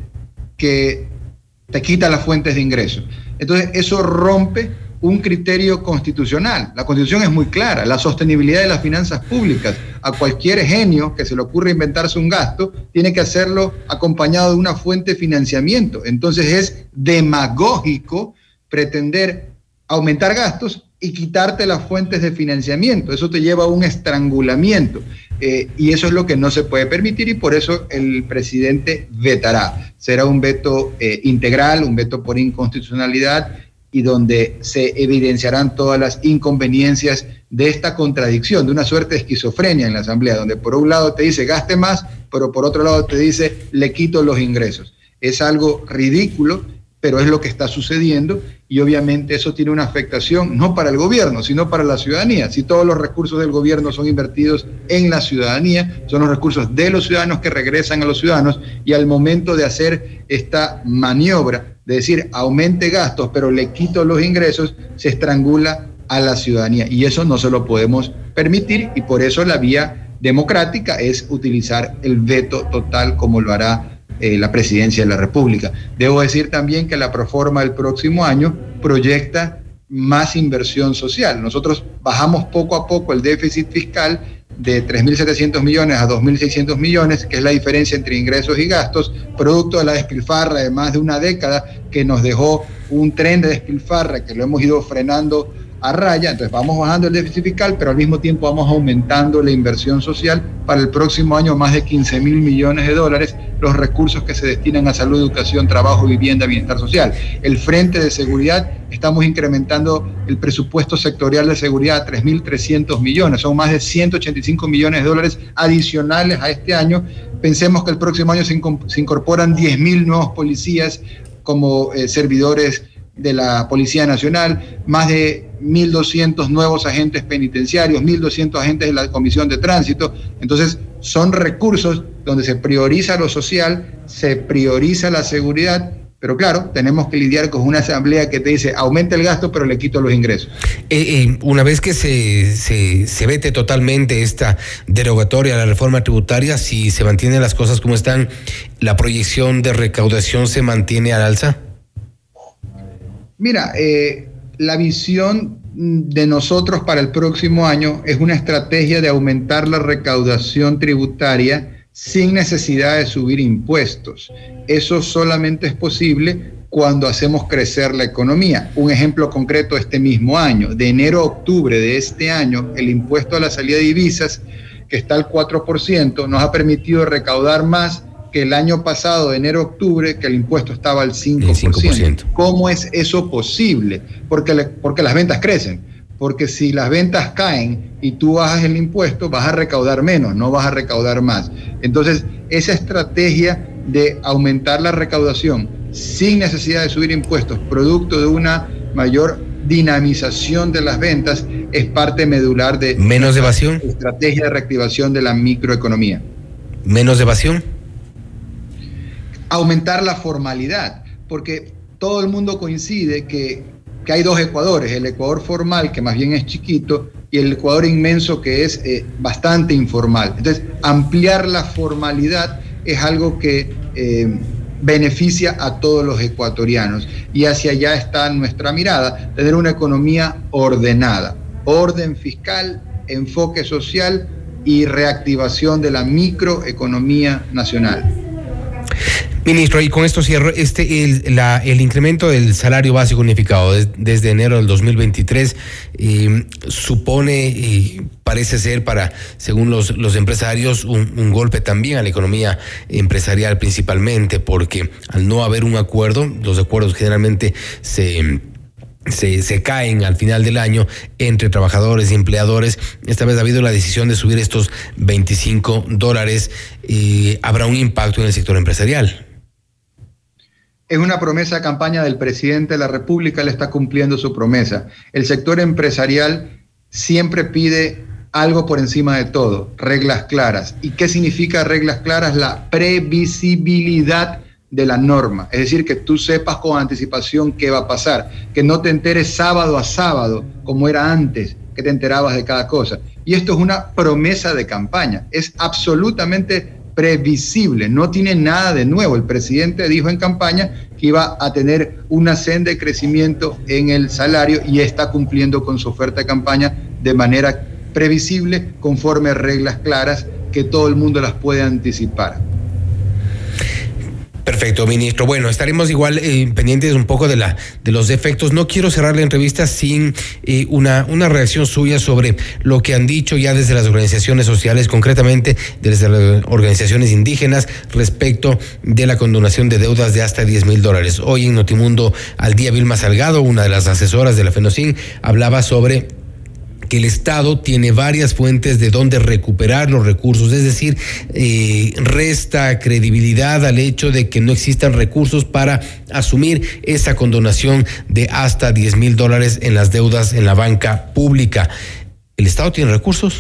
Speaker 14: que te quita las fuentes de ingresos. Entonces, eso rompe un criterio constitucional. La Constitución es muy clara, la sostenibilidad de las finanzas públicas. A cualquier genio que se le ocurra inventarse un gasto, tiene que hacerlo acompañado de una fuente de financiamiento. Entonces es demagógico pretender aumentar gastos y quitarte las fuentes de financiamiento. Eso te lleva a un estrangulamiento. Eh, y eso es lo que no se puede permitir, y por eso el presidente vetará. Será un veto eh, integral, un veto por inconstitucionalidad, y donde se evidenciarán todas las inconveniencias de esta contradicción, de una suerte de esquizofrenia en la Asamblea, donde por un lado te dice gaste más, pero por otro lado te dice le quito los ingresos. Es algo ridículo, pero es lo que está sucediendo, y obviamente eso tiene una afectación no para el gobierno, sino para la ciudadanía. Si todos los recursos del gobierno son invertidos en la ciudadanía, son los recursos de los ciudadanos que regresan a los ciudadanos, y al momento de hacer esta maniobra de decir aumente gastos pero le quito los ingresos, se estrangula a la ciudadanía, y eso no se lo podemos permitir, y por eso la vía democrática es utilizar el veto total, como lo hará Eh, la presidencia de la República. Debo decir también que la proforma del próximo año proyecta más inversión social. Nosotros bajamos poco a poco el déficit fiscal de tres mil setecientos millones a dos mil seiscientos millones, que es la diferencia entre ingresos y gastos, producto de la despilfarra de más de una década que nos dejó un tren de despilfarra que lo hemos ido frenando a raya. Entonces vamos bajando el déficit fiscal, pero al mismo tiempo vamos aumentando la inversión social. Para el próximo año más de quince mil millones de dólares, los recursos que se destinan a salud, educación, trabajo, vivienda, bienestar social. El Frente de Seguridad, estamos incrementando el presupuesto sectorial de seguridad a tres mil trescientos millones, son más de ciento ochenta y cinco millones de dólares adicionales a este año. Pensemos que el próximo año se, se incorporan diez mil nuevos policías como eh, servidores de la Policía Nacional, más de mil doscientos nuevos agentes penitenciarios, mil doscientos agentes de la Comisión de Tránsito. Entonces, son recursos donde se prioriza lo social, se prioriza la seguridad, pero claro, tenemos que lidiar con una asamblea que te dice, aumenta el gasto, pero le quito los ingresos.
Speaker 3: Eh, eh, una vez que se, se, se vete totalmente esta derogatoria a la reforma tributaria, si se mantienen las cosas como están, ¿la proyección de recaudación se mantiene al alza?
Speaker 14: Mira, eh, la visión de nosotros para el próximo año es una estrategia de aumentar la recaudación tributaria sin necesidad de subir impuestos. Eso solamente es posible cuando hacemos crecer la economía. Un ejemplo concreto, este mismo año, de enero a octubre de este año, el impuesto a la salida de divisas, que está al cuatro por ciento, nos ha permitido recaudar más que el año pasado, de enero a octubre, que el impuesto estaba al cinco por ciento. cinco por ciento. ¿Cómo es eso posible? Porque, le, porque las ventas crecen. Porque si las ventas caen y tú bajas el impuesto, vas a recaudar menos, no vas a recaudar más. Entonces, esa estrategia de aumentar la recaudación sin necesidad de subir impuestos, producto de una mayor dinamización de las ventas, es parte medular de
Speaker 3: menos evasión,
Speaker 14: estrategia de reactivación de la microeconomía.
Speaker 3: Menos evasión.
Speaker 14: Aumentar la formalidad, porque todo el mundo coincide que, que hay dos Ecuadores, el Ecuador formal, que más bien es chiquito, y el Ecuador inmenso, que es eh, bastante informal. Entonces, ampliar la formalidad es algo que eh, beneficia a todos los ecuatorianos. Y hacia allá está nuestra mirada, tener una economía ordenada, orden fiscal, enfoque social y reactivación de la microeconomía nacional.
Speaker 3: Ministro, y con esto cierro, este, el, la, el incremento del salario básico unificado des, desde enero del dos mil veintitrés eh, supone, eh, parece ser para, según los, los empresarios, un, un golpe también a la economía empresarial principalmente, porque al no haber un acuerdo, los acuerdos generalmente se... Se, se caen al final del año entre trabajadores y empleadores. Esta vez ha habido la decisión de subir estos veinticinco dólares. Eh, ¿Habrá un impacto en el sector empresarial?
Speaker 14: Es una promesa de campaña del presidente de la República, él está cumpliendo su promesa. El sector empresarial siempre pide algo por encima de todo, reglas claras. ¿Y qué significa reglas claras? La previsibilidad de la norma, es decir, que tú sepas con anticipación qué va a pasar, que no te enteres sábado a sábado como era antes, que te enterabas de cada cosa. Y esto es una promesa de campaña, es absolutamente previsible, no tiene nada de nuevo. El presidente dijo en campaña que iba a tener una senda de crecimiento en el salario y está cumpliendo con su oferta de campaña de manera previsible, conforme a reglas claras que todo el mundo las puede anticipar.
Speaker 3: Perfecto, ministro. Bueno, estaremos igual eh, pendientes un poco de la de los efectos. No quiero cerrar la entrevista sin eh, una, una reacción suya sobre lo que han dicho ya desde las organizaciones sociales, concretamente desde las organizaciones indígenas, respecto de la condonación de deudas de hasta diez mil dólares. Hoy en Notimundo al Día, Vilma Salgado, una de las asesoras de la FENOCIN, hablaba sobre que el Estado tiene varias fuentes de donde recuperar los recursos, es decir, eh, resta credibilidad al hecho de que no existan recursos para asumir esa condonación de hasta diez mil dólares en las deudas en la banca pública. ¿El Estado tiene recursos?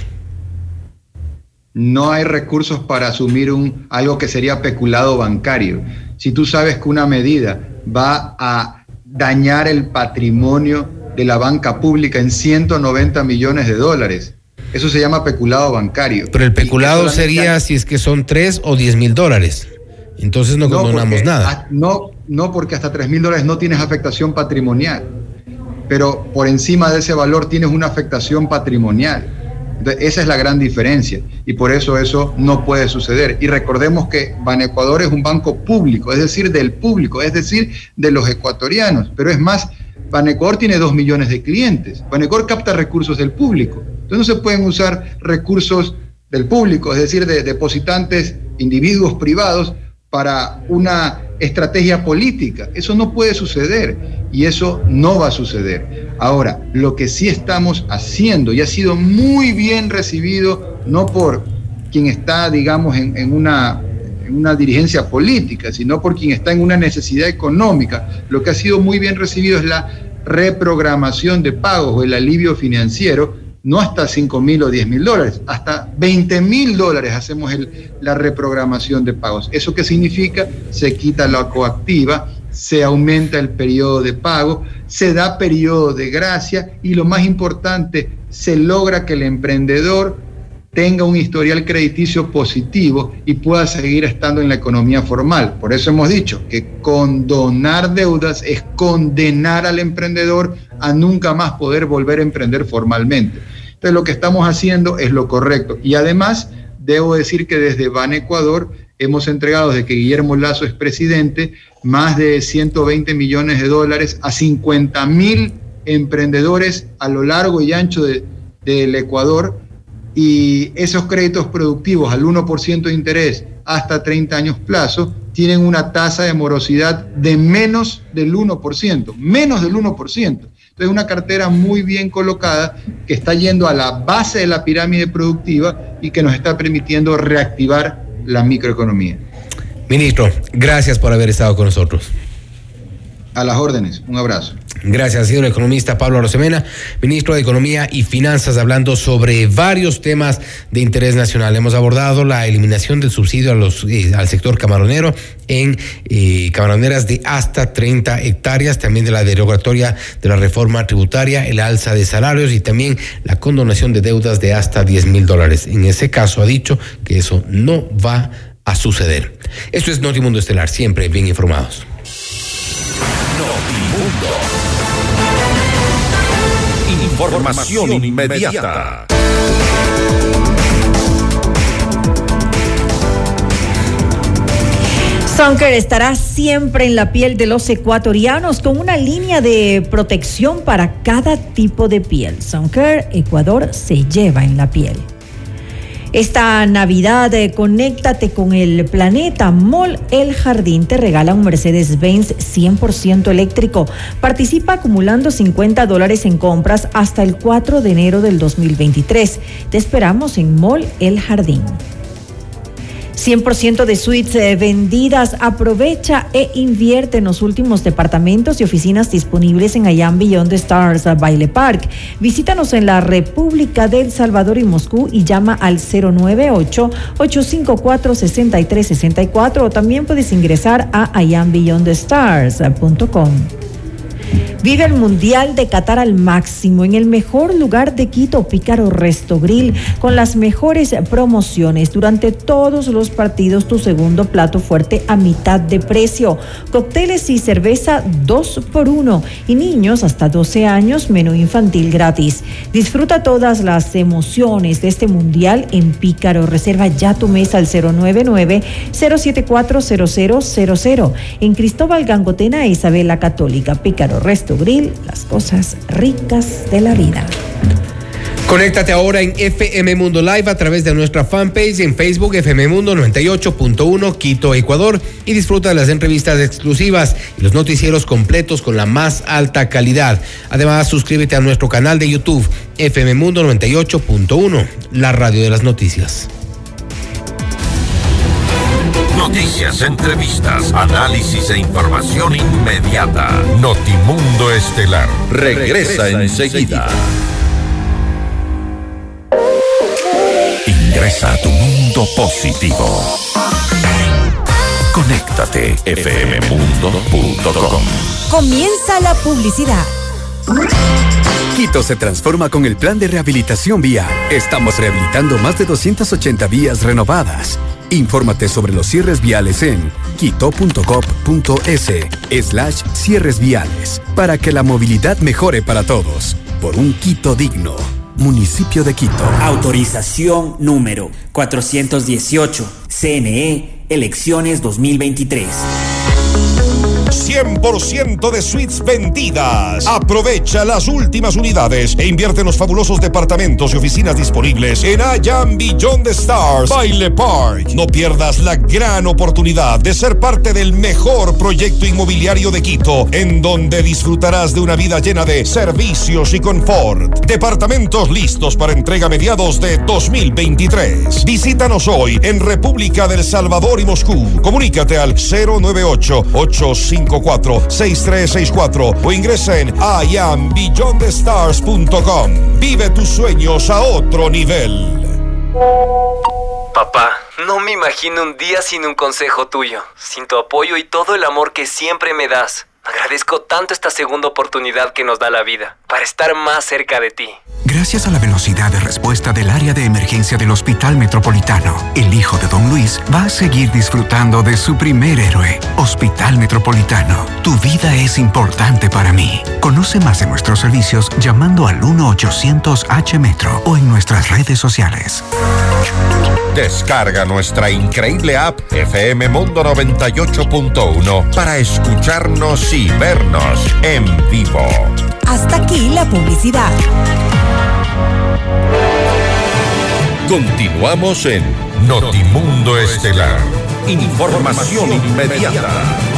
Speaker 14: No hay recursos para asumir un, algo que sería peculado bancario. Si tú sabes que una medida va a dañar el patrimonio de la banca pública en ciento noventa millones de dólares. Eso se llama peculado bancario.
Speaker 3: Pero el peculado sería hay... si es que son tres o diez mil dólares. Entonces no, no condonamos nada.
Speaker 14: No, no, porque hasta tres mil dólares no tienes afectación patrimonial. Pero por encima de ese valor tienes una afectación patrimonial. Entonces, esa es la gran diferencia. Y por eso eso no puede suceder. Y recordemos que Banecuador es un banco público, es decir, del público, es decir, de los ecuatorianos. Pero es más, Banecuador tiene dos millones de clientes. Banecuador capta recursos del público. Entonces no se pueden usar recursos del público, es decir, de depositantes, individuos privados, para una estrategia política. Eso no puede suceder y eso no va a suceder. Ahora, lo que sí estamos haciendo y ha sido muy bien recibido, no por quien está, digamos, en, en una... en una dirigencia política, sino por quien está en una necesidad económica. Lo que ha sido muy bien recibido es la reprogramación de pagos o el alivio financiero, no hasta cinco mil o diez mil dólares, hasta veinte mil dólares hacemos el, la reprogramación de pagos. ¿Eso qué significa? Se quita la coactiva, se aumenta el periodo de pago, se da periodo de gracia y lo más importante, se logra que el emprendedor tenga un historial crediticio positivo y pueda seguir estando en la economía formal. Por eso hemos dicho que condonar deudas es condenar al emprendedor a nunca más poder volver a emprender formalmente. Entonces lo que estamos haciendo es lo correcto. Y además, debo decir que desde Banecuador hemos entregado, desde que Guillermo Lasso es presidente, más de ciento veinte millones de dólares a cincuenta mil emprendedores a lo largo y ancho de, del Ecuador. Y esos créditos productivos al uno por ciento de interés hasta treinta años plazo tienen una tasa de morosidad de menos del uno por ciento, menos del uno por ciento. Entonces, una cartera muy bien colocada que está yendo a la base de la pirámide productiva y que nos está permitiendo reactivar la microeconomía.
Speaker 3: Ministro, gracias por haber estado con nosotros.
Speaker 14: A las órdenes, un abrazo.
Speaker 3: Gracias, ha sido el economista Pablo Arosemena, ministro de Economía y Finanzas, hablando sobre varios temas de interés nacional. Hemos abordado la eliminación del subsidio a los, eh, al sector camaronero en eh, camaroneras de hasta treinta hectáreas, también de la derogatoria de la reforma tributaria, el alza de salarios y también la condonación de deudas de hasta diez mil dólares. En ese caso ha dicho que eso no va a suceder. Esto es Notimundo Estelar, siempre bien informados.
Speaker 2: Notimundo. Información inmediata.
Speaker 4: Suncare estará siempre en la piel de los ecuatorianos con una línea de protección para cada tipo de piel. Suncare Ecuador se lleva en la piel. Esta Navidad, eh, conéctate con el planeta. Mall El Jardín te regala un Mercedes-Benz cien por ciento eléctrico. Participa acumulando cincuenta dólares en compras hasta el cuatro de enero del dos mil veintitrés. Te esperamos en Mall El Jardín. cien por ciento de suites eh, vendidas. Aprovecha e invierte en los últimos departamentos y oficinas disponibles en I Am Beyond the Stars Baile Park. Visítanos en la República del Salvador y Moscú y llama al cero nueve ocho, ocho cinco cuatro, seis tres seis cuatro o también puedes ingresar a i am beyond the stars punto com. Vive el Mundial de Qatar al máximo en el mejor lugar de Quito, Pícaro Resto Grill, con las mejores promociones. Durante todos los partidos, tu segundo plato fuerte a mitad de precio. Cócteles y cerveza dos por uno. Y niños hasta doce años, menú infantil gratis. Disfruta todas las emociones de este Mundial en Pícaro. Reserva ya tu mesa al cero nueve nueve, cero siete cuatro, cero cero cero cero. En Cristóbal Gangotena e Isabel la Católica. Pícaro Resto Grill, las cosas ricas de la vida.
Speaker 3: Conéctate ahora en F M Mundo Live a través de nuestra fanpage en Facebook F M Mundo noventa y ocho punto uno Quito, Ecuador, y disfruta de las entrevistas exclusivas y los noticieros completos con la más alta calidad. Además, suscríbete a nuestro canal de YouTube F M Mundo noventa y ocho punto uno, la radio de las noticias.
Speaker 2: Noticias, entrevistas, análisis e información inmediata. Notimundo Estelar regresa, regresa enseguida. Ingresa a tu mundo positivo. Conéctate f m mundo punto com.
Speaker 16: Comienza la publicidad.
Speaker 15: Quito se transforma con el plan de rehabilitación vial. Estamos rehabilitando más de doscientas ochenta vías renovadas. Infórmate sobre los cierres viales en quito punto gov punto es slash cierres viales para que la movilidad mejore para todos. Por un Quito digno. Municipio de Quito.
Speaker 17: Autorización número cuatrocientos dieciocho. C N E, elecciones dos mil veintitrés.
Speaker 11: cien por ciento de suites vendidas. Aprovecha las últimas unidades e invierte en los fabulosos departamentos y oficinas disponibles en I Am Beyond the Stars Baile Park. No pierdas la gran oportunidad de ser parte del mejor proyecto inmobiliario de Quito, en donde disfrutarás de una vida llena de servicios y confort. Departamentos listos para entrega a mediados de dos mil veintitrés. Visítanos hoy en República del Salvador y Moscú. Comunícate al cero nueve ocho, ocho cinco cuatro, seis tres seis cuatro o ingresa en i am beyond the stars punto com. Vive tus sueños a otro nivel.
Speaker 18: Papá, no me imagino un día sin un consejo tuyo, sin tu apoyo y todo el amor que siempre me das. Agradezco tanto esta segunda oportunidad que nos da la vida para estar más cerca de ti.
Speaker 10: Gracias a la velocidad de respuesta del área de emergencia del Hospital Metropolitano, el hijo de Don Luis va a seguir disfrutando de su primer héroe. Hospital Metropolitano, tu vida es importante para mí. Conoce más de nuestros servicios llamando al uno ochocientos H Metro o en nuestras redes sociales.
Speaker 2: Descarga nuestra increíble app F M Mundo noventa y ocho punto uno para escucharnos y vernos en vivo.
Speaker 16: Hasta aquí la publicidad.
Speaker 2: Continuamos en Notimundo Estelar. Información inmediata.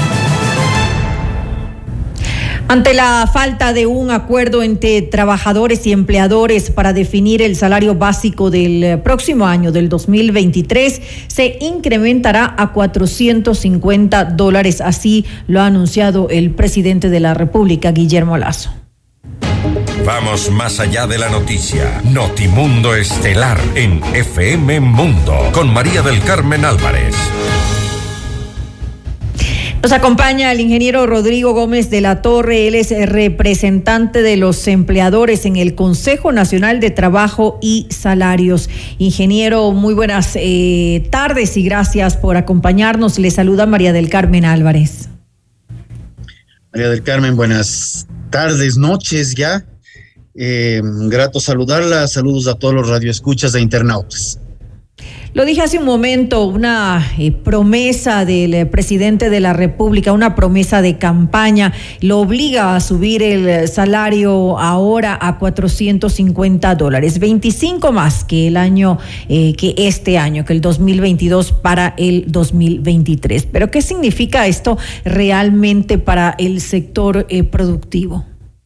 Speaker 4: Ante la falta de un acuerdo entre trabajadores y empleadores para definir el salario básico del próximo año, del dos mil veintitrés, se incrementará a cuatrocientos cincuenta dólares. Así lo ha anunciado el presidente de la República, Guillermo Lasso.
Speaker 2: Vamos más allá de la noticia. Notimundo Estelar en F M Mundo con María del Carmen Álvarez.
Speaker 4: Nos acompaña el ingeniero Rodrigo Gómez de la Torre. Él es representante de los empleadores en el Consejo Nacional de Trabajo y Salarios. Ingeniero, muy buenas eh, tardes y gracias por acompañarnos. Le saluda María del Carmen Álvarez.
Speaker 7: María del Carmen, buenas tardes, noches ya. Eh, grato saludarla. Saludos a todos los radioescuchas e internautas.
Speaker 4: Lo dije hace un momento, una eh, promesa del eh, presidente de la República, una promesa de campaña, lo obliga a subir el salario ahora a cuatrocientos cincuenta dólares, veinticinco más que el año, eh, que este año, que el dos mil veintidós para el dos mil veintitrés. Pero ¿qué significa esto realmente para el sector eh, productivo?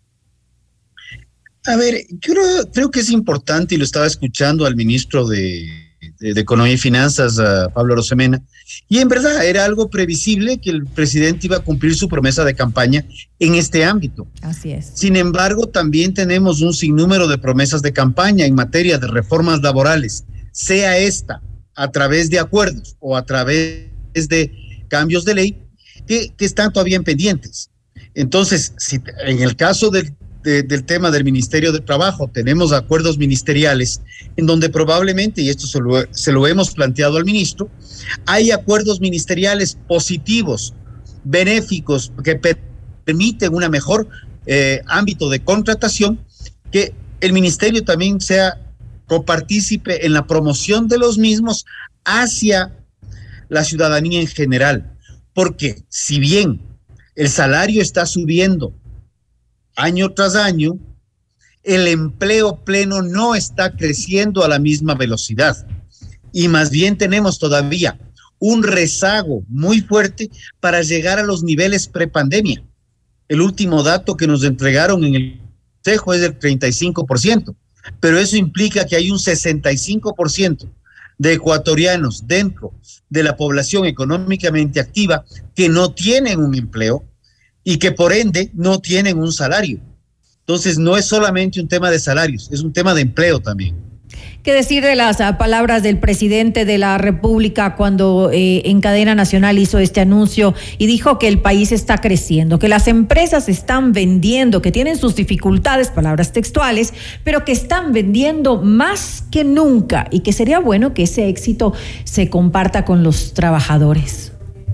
Speaker 7: A ver, yo creo, creo que es importante, y lo estaba escuchando al ministro de... de Economía y Finanzas, a Pablo Arosemena, y en verdad era algo previsible que el presidente iba a cumplir su promesa de campaña en este ámbito.
Speaker 4: Así es.
Speaker 7: Sin embargo, también tenemos un sinnúmero de promesas de campaña en materia de reformas laborales, sea esta a través de acuerdos o a través de cambios de ley, que, que están todavía pendientes. Entonces, si en el caso del De, del tema del Ministerio de Trabajo, tenemos acuerdos ministeriales en donde probablemente, y esto se lo, se lo hemos planteado al ministro, hay acuerdos ministeriales positivos, benéficos, que per permiten una mejor eh, ámbito de contratación, que el ministerio también sea copartícipe en la promoción de los mismos hacia la ciudadanía en general, porque si bien el salario está subiendo año tras año, el empleo pleno no está creciendo a la misma velocidad y más bien tenemos todavía un rezago muy fuerte para llegar a los niveles prepandemia. El último dato que nos entregaron en el Consejo es del treinta y cinco por ciento, pero eso implica que hay un sesenta y cinco por ciento de ecuatorianos dentro de la población económicamente activa que no tienen un empleo y que por ende no tienen un salario. Entonces no es solamente un tema de salarios, es un tema de empleo también.
Speaker 4: ¿Qué decir de las uh, palabras del presidente de la República cuando eh, en cadena nacional hizo este anuncio y dijo que el país está creciendo, que las empresas están vendiendo, que tienen sus dificultades, palabras textuales, pero que están vendiendo más que nunca y que sería bueno que ese éxito se comparta con los trabajadores?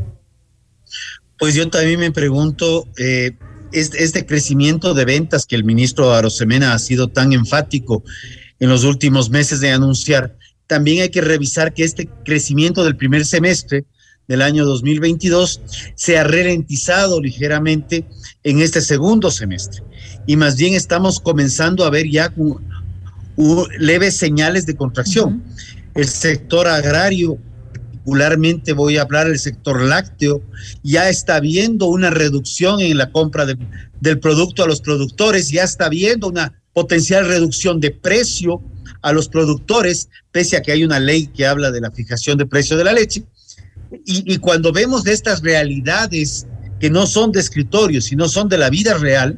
Speaker 7: Pues yo también me pregunto, eh, este, este crecimiento de ventas que el ministro Arosemena ha sido tan enfático en los últimos meses de anunciar, también hay que revisar que este crecimiento del primer semestre del año dos mil veintidós se ha ralentizado ligeramente en este segundo semestre y más bien estamos comenzando a ver ya un, un, leves señales de contracción. Uh-huh. El sector agrario, particularmente voy a hablar del sector lácteo, ya está viendo una reducción en la compra de, del producto a los productores, ya está viendo una potencial reducción de precio a los productores, pese a que hay una ley que habla de la fijación de precio de la leche. Y, y cuando vemos de estas realidades que no son de escritorio, sino son de la vida real,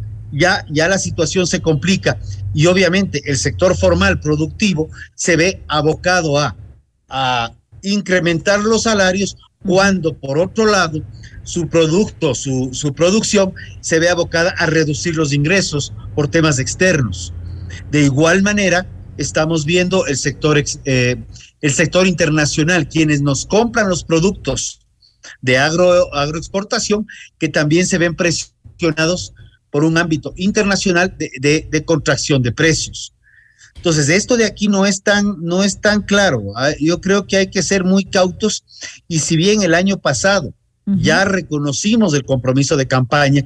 Speaker 7: ya, ya la situación se complica y obviamente el sector formal productivo se ve abocado a, a incrementar los salarios cuando por otro lado su producto, su, su producción se ve abocada a reducir los ingresos por temas externos. De igual manera estamos viendo el sector, eh, el sector internacional, quienes nos compran los productos de agro, agroexportación, que también se ven presionados por un ámbito internacional de, de, de contracción de precios. Entonces, esto de aquí no es tan, no es tan claro. Yo creo que hay que ser muy cautos y si bien el año pasado uh-huh. ya reconocimos el compromiso de campaña,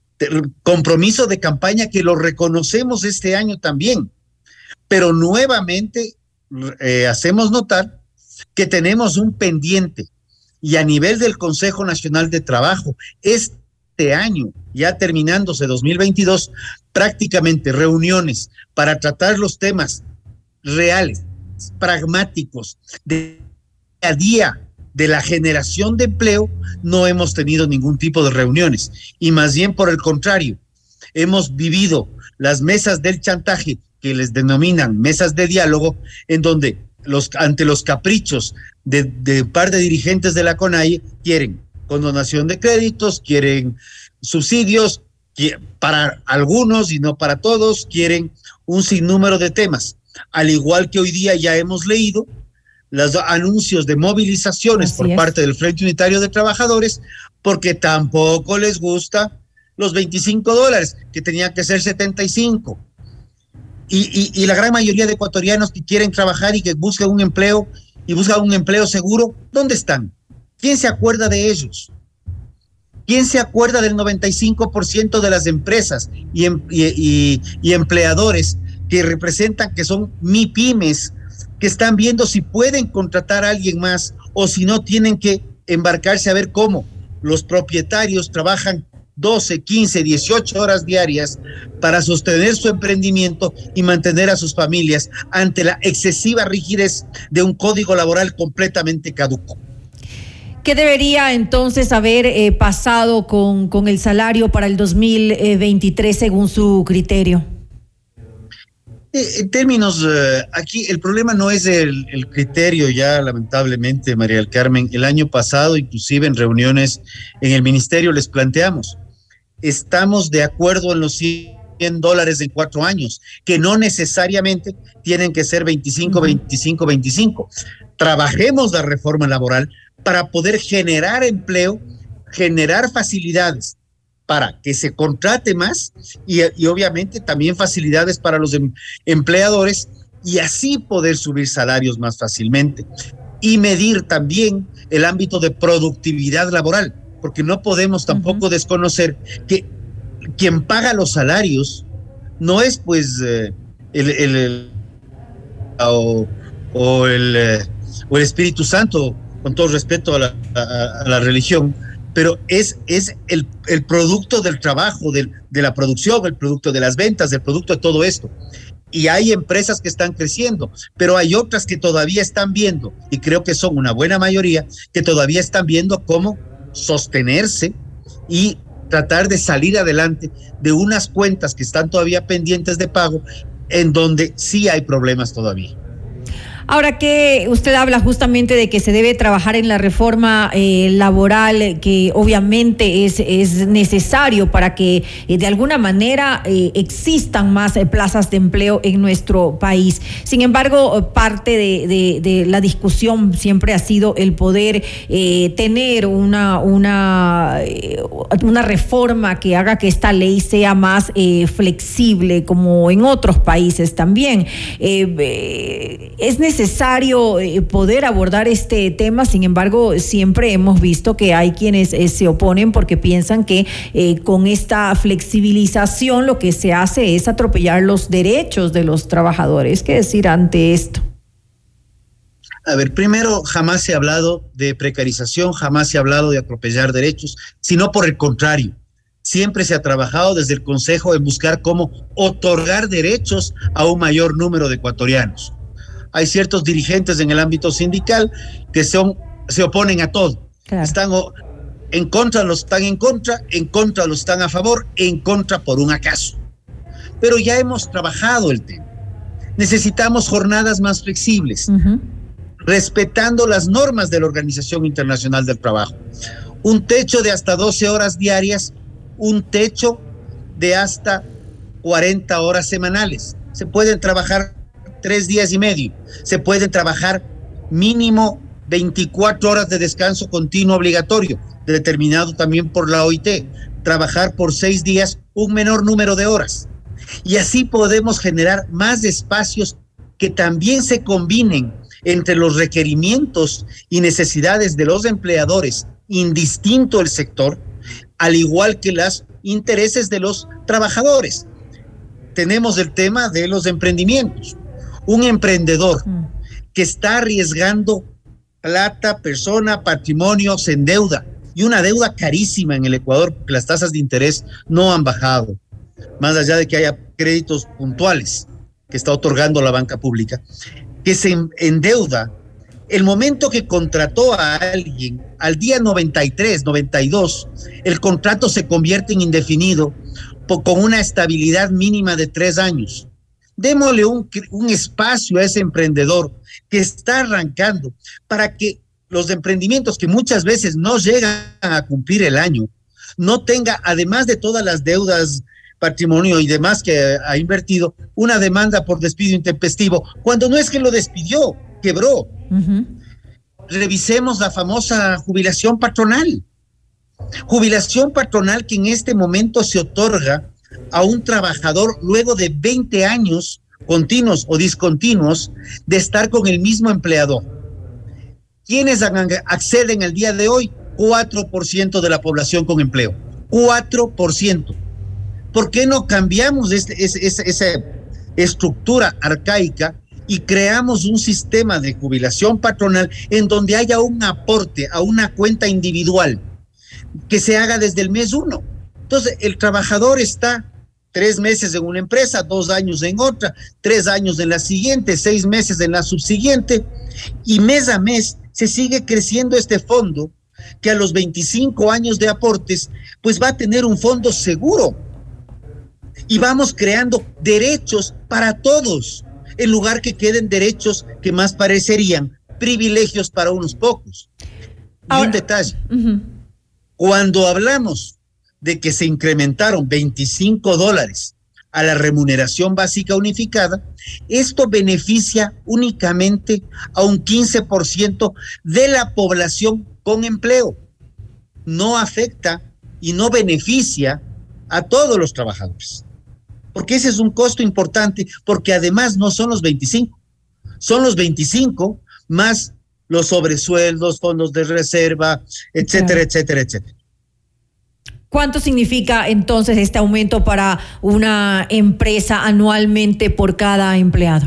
Speaker 7: compromiso de campaña que lo reconocemos este año también, pero nuevamente eh, hacemos notar que tenemos un pendiente y a nivel del Consejo Nacional de Trabajo, este año, ya terminándose dos mil veintidós, prácticamente reuniones para tratar los temas reales, pragmáticos, de día a día de la generación de empleo, no hemos tenido ningún tipo de reuniones. Y más bien por el contrario, hemos vivido las mesas del chantaje, que les denominan mesas de diálogo, en donde los, ante los caprichos de, de un par de dirigentes de la CONAIE quieren condonación de créditos, quieren subsidios, para algunos y no para todos, quieren un sinnúmero de temas. Al igual que hoy día ya hemos leído los anuncios de movilizaciones Así por es. parte del Frente Unitario de Trabajadores, porque tampoco les gusta los veinticinco dólares, que tenían que ser setenta y cinco. Y, y, y la gran mayoría de ecuatorianos que quieren trabajar y que buscan un empleo y buscan un empleo seguro, ¿dónde están? ¿Quién se acuerda de ellos? ¿Quién se acuerda del noventa y cinco por ciento de las empresas y, y, y, y empleadores que representan, que son MIPYMES, que están viendo si pueden contratar a alguien más o si no tienen que embarcarse a ver cómo los propietarios trabajan doce, quince, dieciocho horas diarias para sostener su emprendimiento y mantener a sus familias ante la excesiva rigidez de un código laboral completamente caduco?
Speaker 4: ¿Qué debería entonces haber eh, pasado con, con el salario para el dos mil veintitrés según su criterio?
Speaker 7: Eh, en términos, eh, aquí el problema no es el, el criterio ya, lamentablemente, María del Carmen. El año pasado, inclusive en reuniones en el ministerio, les planteamos, estamos de acuerdo en los cien dólares en cuatro años, que no necesariamente tienen que ser veinticinco, veinticinco, veinticinco. Trabajemos la reforma laboral para poder generar empleo, generar facilidades para que se contrate más y, y obviamente también facilidades para los em, empleadores y así poder subir salarios más fácilmente y medir también el ámbito de productividad laboral, porque no podemos tampoco uh-huh. desconocer que quien paga los salarios no es pues eh, el, el, el o, o, el, eh, o el Espíritu Santo, con todo respeto a la, a, a la religión, pero es, es el, el producto del trabajo, del, de la producción, el producto de las ventas, el producto de todo esto. Y hay empresas que están creciendo, pero hay otras que todavía están viendo, y creo que son una buena mayoría, que todavía están viendo cómo sostenerse y tratar de salir adelante de unas cuentas que están todavía pendientes de pago, en donde sí hay problemas todavía.
Speaker 4: Ahora que usted habla justamente de que se debe trabajar en la reforma eh, laboral, que obviamente es, es necesario para que eh, de alguna manera eh, existan más eh, plazas de empleo en nuestro país. Sin embargo, parte de, de, de la discusión siempre ha sido el poder eh, tener una, una, eh, una reforma que haga que esta ley sea más eh, flexible, como en otros países también. Eh, eh, es necesario necesario poder abordar este tema. Sin embargo, siempre hemos visto que hay quienes eh, se oponen porque piensan que eh, con esta flexibilización lo que se hace es atropellar los derechos de los trabajadores. ¿Qué decir ante esto?
Speaker 7: A ver, primero, jamás se ha hablado de precarización, jamás se ha hablado de atropellar derechos, sino por el contrario. Siempre se ha trabajado desde el Consejo en buscar cómo otorgar derechos a un mayor número de ecuatorianos. Hay ciertos dirigentes en el ámbito sindical que son, se oponen a todo. Claro. Están en contra, los están en contra, en contra los están a favor, en contra por un acaso. Pero ya hemos trabajado el tema. Necesitamos jornadas más flexibles, uh-huh. respetando las normas de la Organización Internacional del Trabajo. Un techo de hasta doce horas diarias, un techo de hasta cuarenta horas semanales. Se pueden trabajar tres días y medio. Se pueden trabajar mínimo veinticuatro horas de descanso continuo obligatorio, determinado también por la O I T. Trabajar por seis días un menor número de horas. Y así podemos generar más espacios que también se combinen entre los requerimientos y necesidades de los empleadores, indistinto el sector, al igual que los intereses de los trabajadores. Tenemos el tema de los emprendimientos. Un emprendedor que está arriesgando plata, persona, patrimonio, se endeuda, y una deuda carísima en el Ecuador, porque las tasas de interés no han bajado, más allá de que haya créditos puntuales que está otorgando la banca pública, que se endeuda. El momento que contrató a alguien, al día noventa y tres, noventa y dos, el contrato se convierte en indefinido con una estabilidad mínima de tres años. Démosle un, un espacio a ese emprendedor que está arrancando para que los emprendimientos que muchas veces no llegan a cumplir el año, no tenga, además de todas las deudas, patrimonio y demás que ha invertido, una demanda por despido intempestivo, cuando no es que lo despidió, quebró. Uh-huh. Revisemos la famosa jubilación patronal. Jubilación patronal que en este momento se otorga a un trabajador luego de veinte años continuos o discontinuos de estar con el mismo empleador. ¿Quiénes acceden el día de hoy? cuatro por ciento de la población con empleo. cuatro por ciento. ¿Por qué no cambiamos este, ese, ese, esa estructura arcaica y creamos un sistema de jubilación patronal en donde haya un aporte a una cuenta individual que se haga desde el mes uno? Entonces, el trabajador está tres meses en una empresa, dos años en otra, tres años en la siguiente, seis meses en la subsiguiente, y mes a mes se sigue creciendo este fondo que a los veinticinco años de aportes, pues va a tener un fondo seguro. Y vamos creando derechos para todos, en lugar que queden derechos que más parecerían privilegios para unos pocos. Ahora, y un detalle, uh-huh. Cuando hablamos de que se incrementaron veinticinco dólares a la remuneración básica unificada, esto beneficia únicamente a un quince por ciento de la población con empleo. No afecta y no beneficia a todos los trabajadores. Porque ese es un costo importante, porque además no son los veinticinco, son los veinticinco más los sobresueldos, fondos de reserva, etcétera, claro. etcétera, etcétera.
Speaker 4: ¿Cuánto significa entonces este aumento para una empresa anualmente por cada empleado?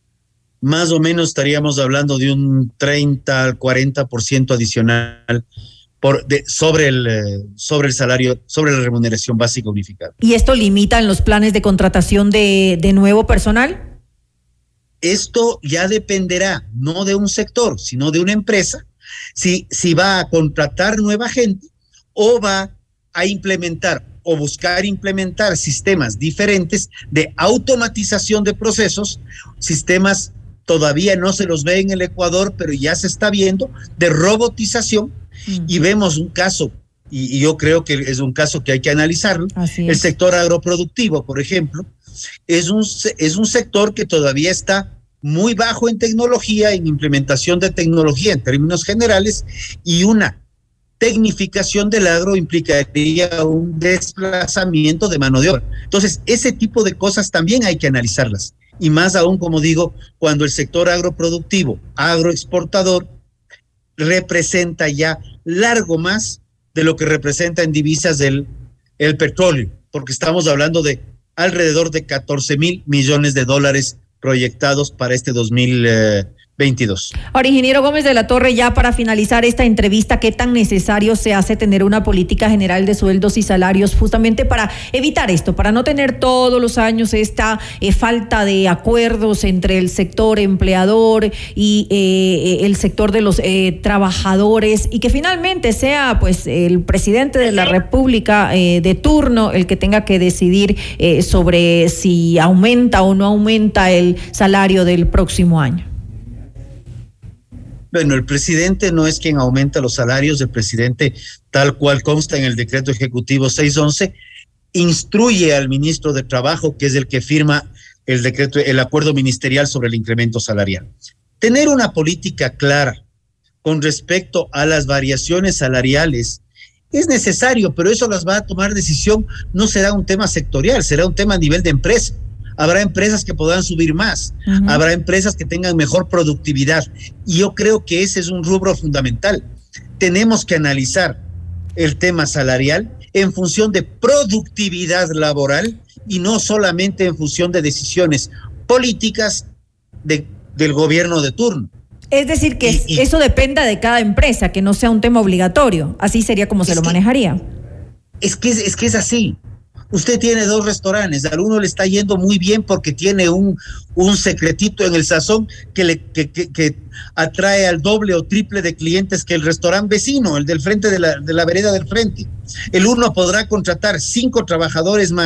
Speaker 7: Más o menos estaríamos hablando de un treinta al cuarenta por ciento adicional por de, sobre el eh, sobre el salario, sobre la remuneración básica unificada.
Speaker 4: ¿Y esto limita en los planes de contratación de, de nuevo personal?
Speaker 7: Esto ya dependerá no de un sector, sino de una empresa, si, si va a contratar nueva gente o va a implementar o buscar implementar sistemas diferentes de automatización de procesos, sistemas todavía no se los ve en el Ecuador, pero ya se está viendo, de robotización, mm. y vemos un caso, y, y yo creo que es un caso que hay que analizarlo. El sector agroproductivo, por ejemplo, es un, es un sector que todavía está muy bajo en tecnología, en implementación de tecnología en términos generales, y una tecnificación del agro implicaría un desplazamiento de mano de obra. Entonces, ese tipo de cosas también hay que analizarlas. Y más aún, como digo, cuando el sector agroproductivo, agroexportador, representa ya largo más de lo que representa en divisas el, el petróleo, porque estamos hablando de alrededor de catorce mil millones de dólares proyectados para este dos mil veintidós.
Speaker 4: Ahora, ingeniero Gómez de la Torre, ya para finalizar esta entrevista, ¿qué tan necesario se hace tener una política general de sueldos y salarios justamente para evitar esto, para no tener todos los años esta eh, falta de acuerdos entre el sector empleador y eh, el sector de los eh, trabajadores, y que finalmente sea pues el presidente de la República eh, de turno el que tenga que decidir eh, sobre si aumenta o no aumenta el salario del próximo año?
Speaker 7: Bueno, el presidente no es quien aumenta los salarios. El presidente, tal cual consta en el decreto ejecutivo seiscientos once, instruye al ministro de Trabajo, que es el que firma el decreto, el acuerdo ministerial sobre el incremento salarial. Tener una política clara con respecto a las variaciones salariales es necesario, pero eso las va a tomar decisión, no será un tema sectorial, será un tema a nivel de empresa. Habrá empresas que podrán subir más, uh-huh. habrá empresas que tengan mejor productividad, y yo creo que ese es un rubro fundamental. Tenemos que analizar el tema salarial en función de productividad laboral y no solamente en función de decisiones políticas de, del gobierno de turno.
Speaker 4: Es decir, que y, y, eso dependa de cada empresa, que no sea un tema obligatorio. Así sería como se lo
Speaker 7: que,
Speaker 4: manejaría.
Speaker 7: Es que es, es que es así. Usted tiene dos restaurantes, al uno le está yendo muy bien porque tiene un, un secretito en el sazón que, le, que, que, que atrae al doble o triple de clientes que el restaurante vecino, el del frente de la, de la vereda del frente. El uno podrá contratar cinco trabajadores más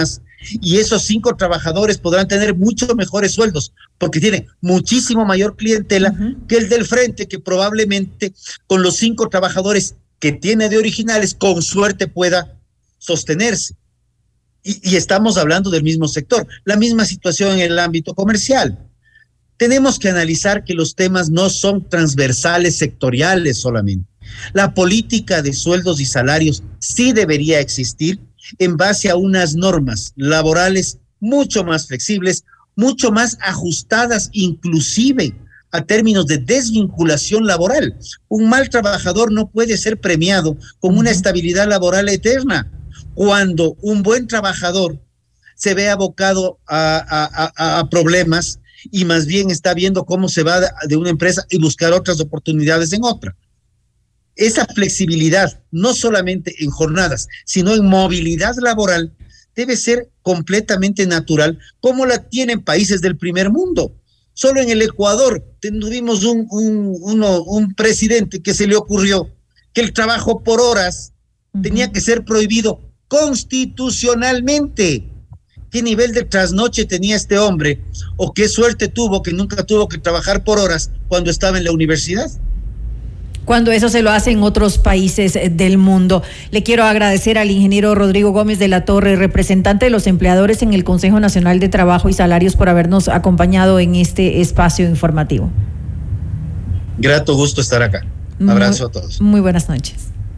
Speaker 7: y esos cinco trabajadores podrán tener mucho mejores sueldos porque tienen muchísimo mayor clientela uh-huh. que el del frente, que probablemente con los cinco trabajadores que tiene de originales con suerte pueda sostenerse. Y, y estamos hablando del mismo sector. La misma situación en el ámbito comercial. Tenemos que analizar que los temas no son transversales, sectoriales solamente. La política de sueldos y salarios sí debería existir en base a unas normas laborales mucho más flexibles, mucho más ajustadas inclusive a términos de desvinculación laboral. Un mal trabajador no puede ser premiado con una estabilidad laboral eterna, cuando un buen trabajador se ve abocado a, a, a problemas y más bien está viendo cómo se va de una empresa y buscar otras oportunidades en otra. Esa flexibilidad, no solamente en jornadas, sino en movilidad laboral, debe ser completamente natural, como la tienen países del primer mundo. Solo en el Ecuador tuvimos un, un, uno, un presidente que se le ocurrió que el trabajo por horas uh-huh. tenía que ser prohibido constitucionalmente. ¿Qué nivel de trasnoche tenía este hombre? ¿O qué suerte tuvo que nunca tuvo que trabajar por horas cuando estaba en la universidad?
Speaker 4: Cuando eso se lo hace en otros países del mundo. Le quiero agradecer al ingeniero Rodrigo Gómez de la Torre, representante de los empleadores en el Consejo Nacional de Trabajo y Salarios, por habernos acompañado en este espacio informativo.
Speaker 7: Grato gusto estar acá. Abrazo muy, a todos.
Speaker 4: Muy buenas noches.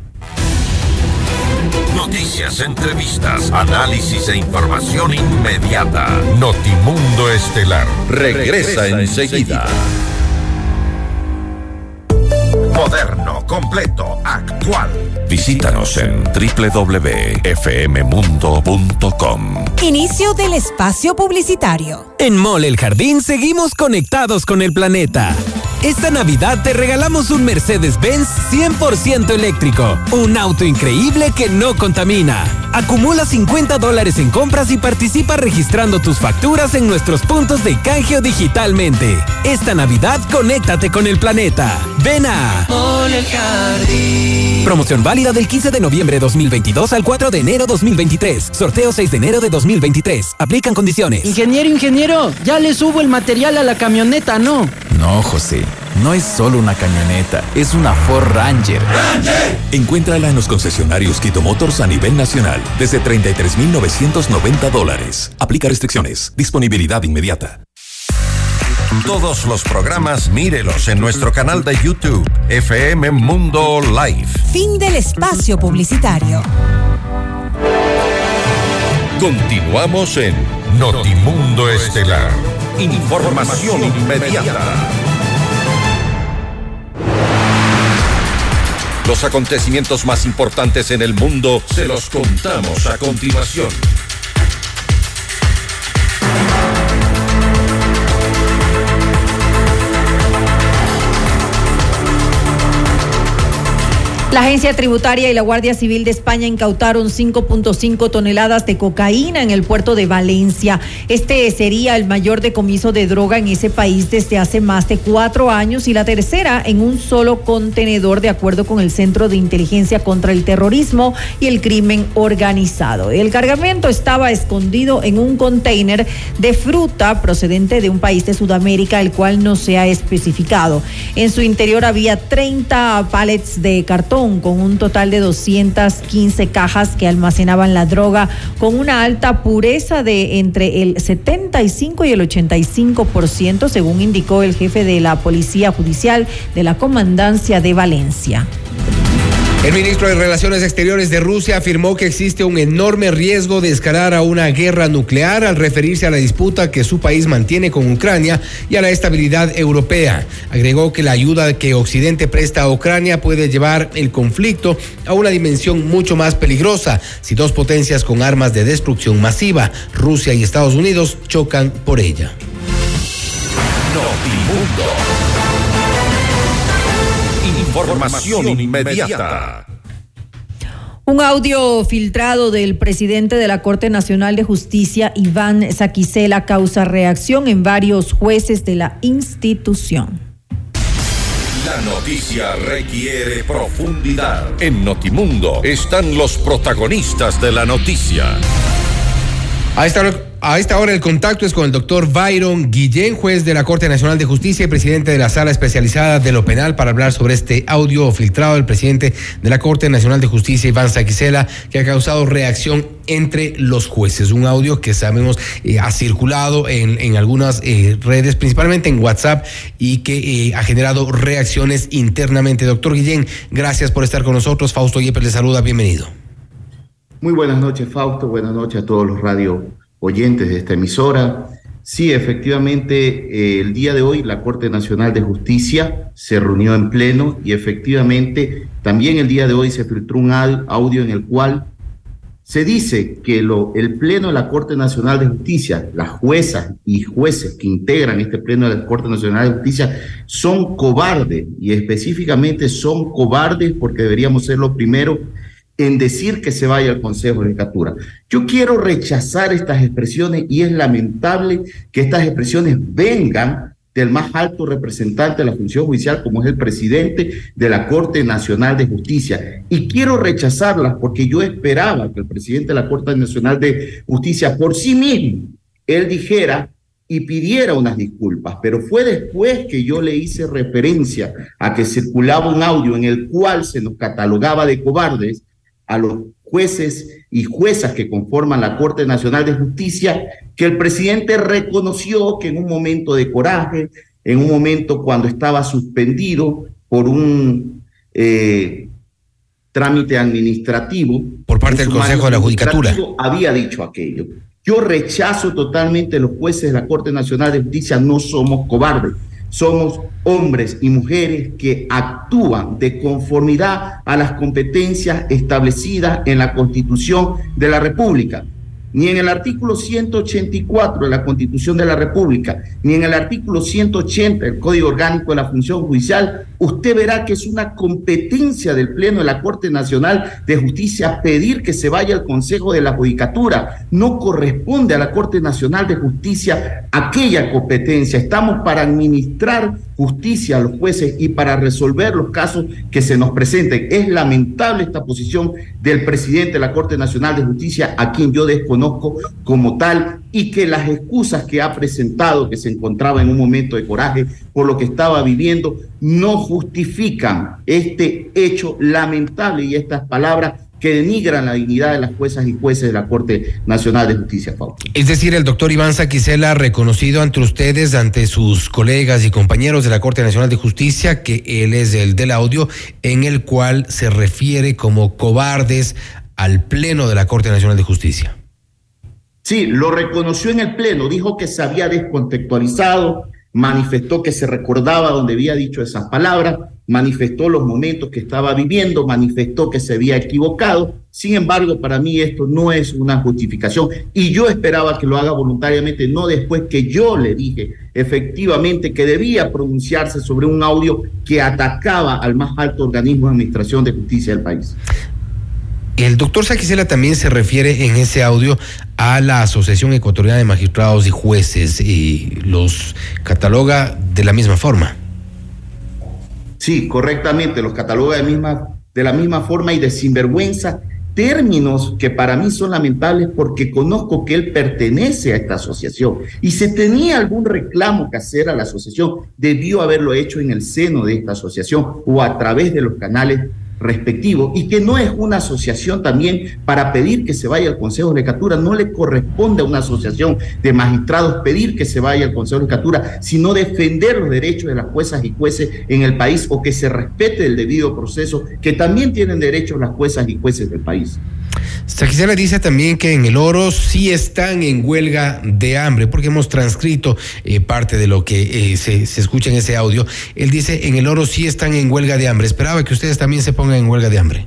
Speaker 2: Noticias, entrevistas, análisis e información inmediata. Notimundo Estelar regresa, regresa enseguida. Moderno, completo, actual. Visítanos en doble u doble u doble u punto f m mundo punto com.
Speaker 16: Inicio del espacio publicitario.
Speaker 25: En Mall El Jardín seguimos conectados con el planeta. Esta Navidad te regalamos un Mercedes-Benz cien por ciento eléctrico. Un auto increíble que no contamina. Acumula cincuenta dólares en compras y participa registrando tus facturas en nuestros puntos de canjeo digitalmente. Esta Navidad, conéctate con el planeta. Ven a
Speaker 6: Mall El Jardín.
Speaker 25: Promoción válida del quince de noviembre de dos mil veintidós al cuatro de enero de dos mil veintitrés. Sorteo seis de enero de dos mil veintitrés. Aplican condiciones.
Speaker 8: Ingeniero, ingeniero, ya le subo el material a la camioneta, ¿no?
Speaker 19: No, José, no es solo una camioneta, es una Ford Ranger.
Speaker 2: ¡Ranger! Encuéntrala en los concesionarios Quito Motors a nivel nacional desde treinta y tres mil novecientos noventa dólares. Aplica restricciones. Disponibilidad inmediata. Todos los programas mírelos en nuestro canal de YouTube, F M Mundo Live.
Speaker 16: Fin del espacio publicitario.
Speaker 2: Continuamos en Notimundo Estelar. Información inmediata. Los acontecimientos más importantes en el mundo se los contamos a continuación.
Speaker 4: La Agencia Tributaria y la Guardia Civil de España incautaron cinco punto cinco toneladas de cocaína en el puerto de Valencia. Este sería el mayor decomiso de droga en ese país desde hace más de cuatro años y la tercera en un solo contenedor, de acuerdo con el Centro de Inteligencia contra el Terrorismo y el Crimen Organizado. El cargamento estaba escondido en un container de fruta procedente de un país de Sudamérica, el cual no se ha especificado. En su interior había treinta pallets de cartón con un total de doscientas quince cajas que almacenaban la droga con una alta pureza de entre el setenta y cinco y el ochenta y cinco por ciento, según indicó el jefe de la Policía Judicial de la Comandancia de Valencia.
Speaker 3: El ministro de Relaciones Exteriores de Rusia afirmó que existe un enorme riesgo de escalar a una guerra nuclear al referirse a la disputa que su país mantiene con Ucrania y a la estabilidad europea. Agregó que la ayuda que Occidente presta a Ucrania puede llevar el conflicto a una dimensión mucho más peligrosa si dos potencias con armas de destrucción masiva, Rusia y Estados Unidos, chocan por ella.
Speaker 2: Notimundo. Información inmediata.
Speaker 4: Un audio filtrado del presidente de la Corte Nacional de Justicia, Iván Saquicela, causa reacción en varios jueces de la institución.
Speaker 2: La noticia requiere profundidad. En Notimundo están los protagonistas de la noticia.
Speaker 3: A esta, a esta hora el contacto es con el doctor Byron Guillén, juez de la Corte Nacional de Justicia y presidente de la Sala Especializada de lo Penal, para hablar sobre este audio filtrado del presidente de la Corte Nacional de Justicia, Iván Saquicela, que ha causado reacción entre los jueces. Un audio que sabemos eh, ha circulado en, en algunas eh, redes, principalmente en WhatsApp, y que eh, ha generado reacciones internamente. Doctor Guillén, gracias por estar con nosotros. Fausto Yepes le saluda, bienvenido.
Speaker 1: Muy buenas noches, Fausto. Buenas noches a todos los radio oyentes de esta emisora. Sí, efectivamente, eh, el día de hoy la Corte Nacional de Justicia se reunió en pleno y efectivamente también el día de hoy se filtró un audio en el cual se dice que lo, el pleno de la Corte Nacional de Justicia, las juezas y jueces que integran este pleno de la Corte Nacional de Justicia son cobardes, y específicamente son cobardes porque deberíamos ser los primeros en decir que se vaya al Consejo de Judicatura. Yo quiero rechazar estas expresiones y es lamentable que estas expresiones vengan del más alto representante de la función judicial, como es el presidente de la Corte Nacional de Justicia. Y quiero rechazarlas porque yo esperaba que el presidente de la Corte Nacional de Justicia por sí mismo, él dijera y pidiera unas disculpas, pero fue después que yo le hice referencia a que circulaba un audio en el cual se nos catalogaba de cobardes a los jueces y juezas que conforman la Corte Nacional de Justicia, que el presidente reconoció que en un momento de coraje, en un momento cuando estaba suspendido por un eh, trámite administrativo
Speaker 3: por parte del Consejo de la Judicatura,
Speaker 1: había dicho aquello. Yo rechazo totalmente los jueces de la Corte Nacional de Justicia, no somos cobardes. Somos hombres y mujeres que actúan de conformidad a las competencias establecidas en la Constitución de la República. Ni en el artículo ciento ochenta y cuatro de la Constitución de la República, ni en el artículo ciento ochenta del Código Orgánico de la Función Judicial, usted verá que es una competencia del Pleno de la Corte Nacional de Justicia pedir que se vaya al Consejo de la Judicatura. No corresponde a la Corte Nacional de Justicia aquella competencia. Estamos para administrar justicia a los jueces y para resolver los casos que se nos presenten. Es lamentable esta posición del presidente de la Corte Nacional de Justicia, a quien yo desconozco como tal, y que las excusas que ha presentado, que se encontraba en un momento de coraje por lo que estaba viviendo, no justifican este hecho lamentable y estas palabras que denigran la dignidad de las juezas y jueces de la Corte Nacional de Justicia, Fausto.
Speaker 3: Es decir, el doctor Iván Saquicela ha reconocido ante ustedes, ante sus colegas y compañeros de la Corte Nacional de Justicia, que él es el del audio en el cual se refiere como cobardes al Pleno de la Corte Nacional de Justicia.
Speaker 1: Sí, lo reconoció en el Pleno, dijo que se había descontextualizado, manifestó que se recordaba donde había dicho esas palabras, manifestó los momentos que estaba viviendo, manifestó que se había equivocado. Sin embargo, para mí esto no es una justificación y yo esperaba que lo haga voluntariamente, no después que yo le dije efectivamente que debía pronunciarse sobre un audio que atacaba al más alto organismo de administración de justicia del país.
Speaker 3: El doctor Saquicela también se refiere en ese audio a la Asociación Ecuatoriana de Magistrados y Jueces y los cataloga de la misma forma.
Speaker 1: Sí, correctamente, los cataloga de, misma, de la misma forma y de sinvergüenza, términos que para mí son lamentables porque conozco que él pertenece a esta asociación y si tenía algún reclamo que hacer a la asociación, debió haberlo hecho en el seno de esta asociación o a través de los canales respectivo, y que no es una asociación también para pedir que se vaya al Consejo de Judicatura. No le corresponde a una asociación de magistrados pedir que se vaya al Consejo de Judicatura, sino defender los derechos de las juezas y jueces en el país, o que se respete el debido proceso, que también tienen derechos las juezas y jueces del país.
Speaker 3: Saquicela dice también que en el Oro sí están en huelga de hambre, porque hemos transcrito eh, parte de lo que eh, se, se escucha en ese audio. Él dice, en el Oro sí están en huelga de hambre. Esperaba que ustedes también se pongan en huelga de hambre.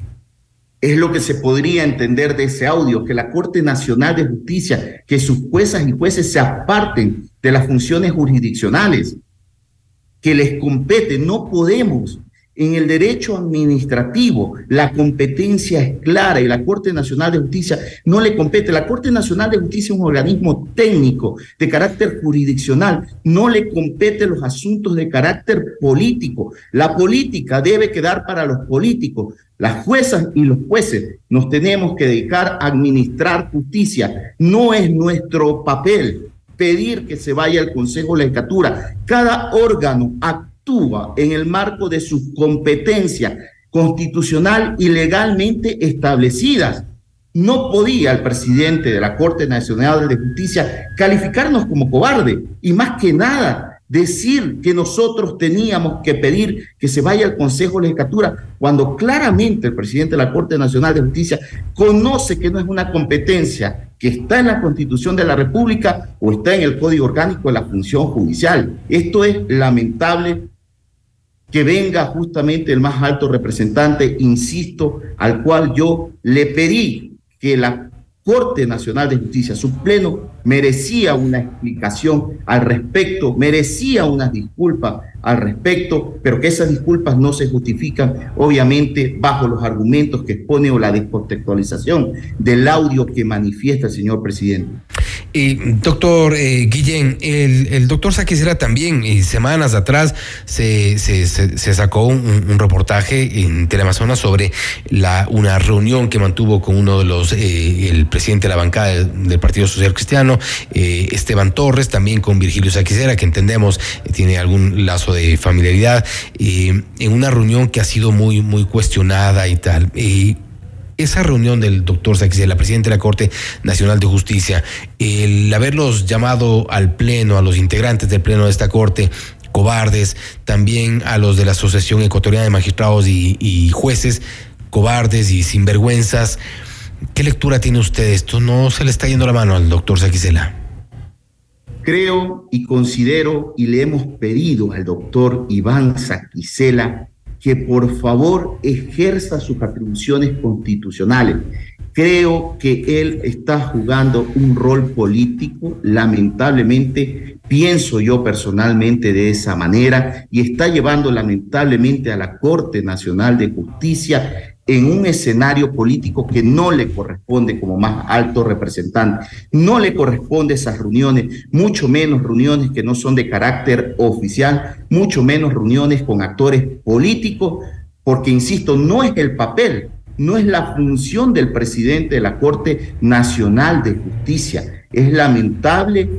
Speaker 1: Es lo que se podría entender de ese audio, que la Corte Nacional de Justicia, que sus juezas y jueces se aparten de las funciones jurisdiccionales que les compete. No podemos En el derecho administrativo, la competencia es clara y la Corte Nacional de Justicia no le compete. La Corte Nacional de Justicia es un organismo técnico de carácter jurisdiccional, no le compete los asuntos de carácter político. La política debe quedar para los políticos. Las juezas y los jueces nos tenemos que dedicar a administrar justicia. No es nuestro papel pedir que se vaya al Consejo de la Judicatura. Cada órgano actúa en el marco de sus competencias constitucional y legalmente establecidas. No podía el presidente de la Corte Nacional de Justicia calificarnos como cobarde y más que nada decir que nosotros teníamos que pedir que se vaya al Consejo de la Judicatura cuando claramente el presidente de la Corte Nacional de Justicia conoce que no es una competencia que está en la Constitución de la República o está en el Código Orgánico de la Función Judicial. Esto es lamentable que venga justamente el más alto representante, insisto, al cual yo le pedí que la Corte Nacional de Justicia, su pleno, merecía una explicación al respecto, merecía unas disculpas al respecto, pero que esas disculpas no se justifican, obviamente, bajo los argumentos que expone o la descontextualización del audio que manifiesta el señor presidente.
Speaker 3: Eh, doctor eh, Guillén, el, el doctor Saquicela también, eh, semanas atrás, se, se, se, se sacó un, un reportaje en Teleamazonas sobre la, una reunión que mantuvo con uno de los, eh, el presidente de la bancada del, del Partido Social Cristiano, eh, Esteban Torres, también con Virgilio Saquicela, que entendemos eh, tiene algún lazo de familiaridad, eh, en una reunión que ha sido muy, muy cuestionada y tal. Eh, Esa reunión del doctor Saquicela, presidente de la Corte Nacional de Justicia, el haberlos llamado al pleno, a los integrantes del pleno de esta Corte, cobardes, también a los de la Asociación Ecuatoriana de Magistrados y, y Jueces, cobardes y sinvergüenzas. ¿Qué lectura tiene usted de esto? ¿No se le está yendo la mano al doctor Saquicela?
Speaker 1: Creo y considero y le hemos pedido al doctor Iván Saquicela que por favor ejerza sus atribuciones constitucionales. Creo que él está jugando un rol político, lamentablemente, pienso yo personalmente de esa manera, y está llevando lamentablemente a la Corte Nacional de Justicia en un escenario político que no le corresponde como más alto representante. No le corresponde esas reuniones, mucho menos reuniones que no son de carácter oficial, mucho menos reuniones con actores políticos, porque, insisto, no es el papel, no es la función del presidente de la Corte Nacional de Justicia. Es lamentable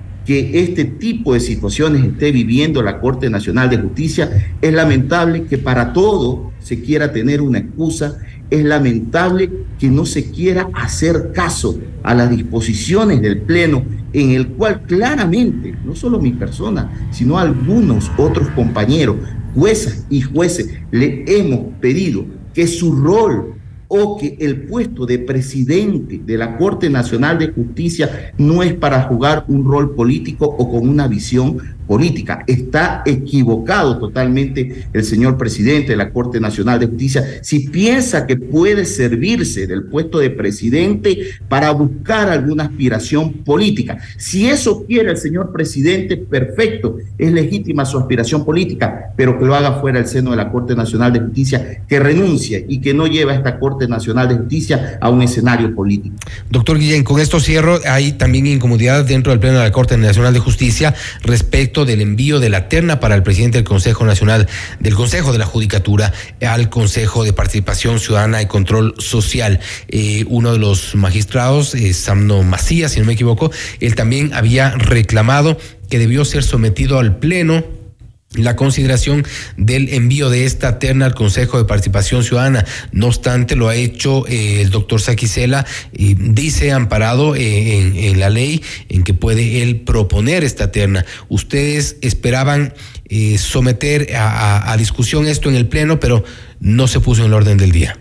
Speaker 1: que este tipo de situaciones esté viviendo la Corte Nacional de Justicia. Es lamentable que para todo se quiera tener una excusa. Es lamentable que no se quiera hacer caso a las disposiciones del Pleno, en el cual claramente, no solo mi persona, sino algunos otros compañeros, juezas y jueces, le hemos pedido que su rol o que el puesto de presidente de la Corte Nacional de Justicia no es para jugar un rol político o con una visión política. Está equivocado totalmente el señor presidente de la Corte Nacional de Justicia si piensa que puede servirse del puesto de presidente para buscar alguna aspiración política. Si eso quiere el señor presidente, perfecto, es legítima su aspiración política, pero que lo haga fuera del seno de la Corte Nacional de Justicia, que renuncie y que no lleve a esta Corte Nacional de Justicia a un escenario político.
Speaker 3: Doctor Guillén, con esto cierro. Hay también incomodidad dentro del Pleno de la Corte Nacional de Justicia respecto del envío de la terna para el presidente del Consejo Nacional, del Consejo de la Judicatura, al Consejo de Participación Ciudadana y Control Social. Eh, uno de los magistrados, eh, Samno Macías, si no me equivoco, él también había reclamado que debió ser sometido al Pleno la consideración del envío de esta terna al Consejo de Participación Ciudadana. No obstante, lo ha hecho eh, el doctor Saquicela, y dice amparado eh, en, en la ley en que puede él proponer esta terna. ¿Ustedes esperaban eh, someter a, a, a discusión esto en el Pleno, pero no se puso en el orden del día?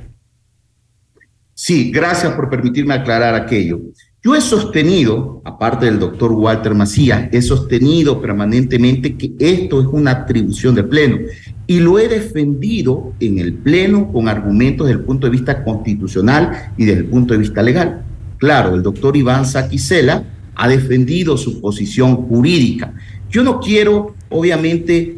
Speaker 1: Sí, gracias por permitirme aclarar aquello. Yo he sostenido, aparte del doctor Walter Macías, he sostenido permanentemente que esto es una atribución del Pleno y lo he defendido en el Pleno con argumentos desde el punto de vista constitucional y desde el punto de vista legal. Claro, el doctor Iván Saquicela ha defendido su posición jurídica. Yo no quiero, obviamente,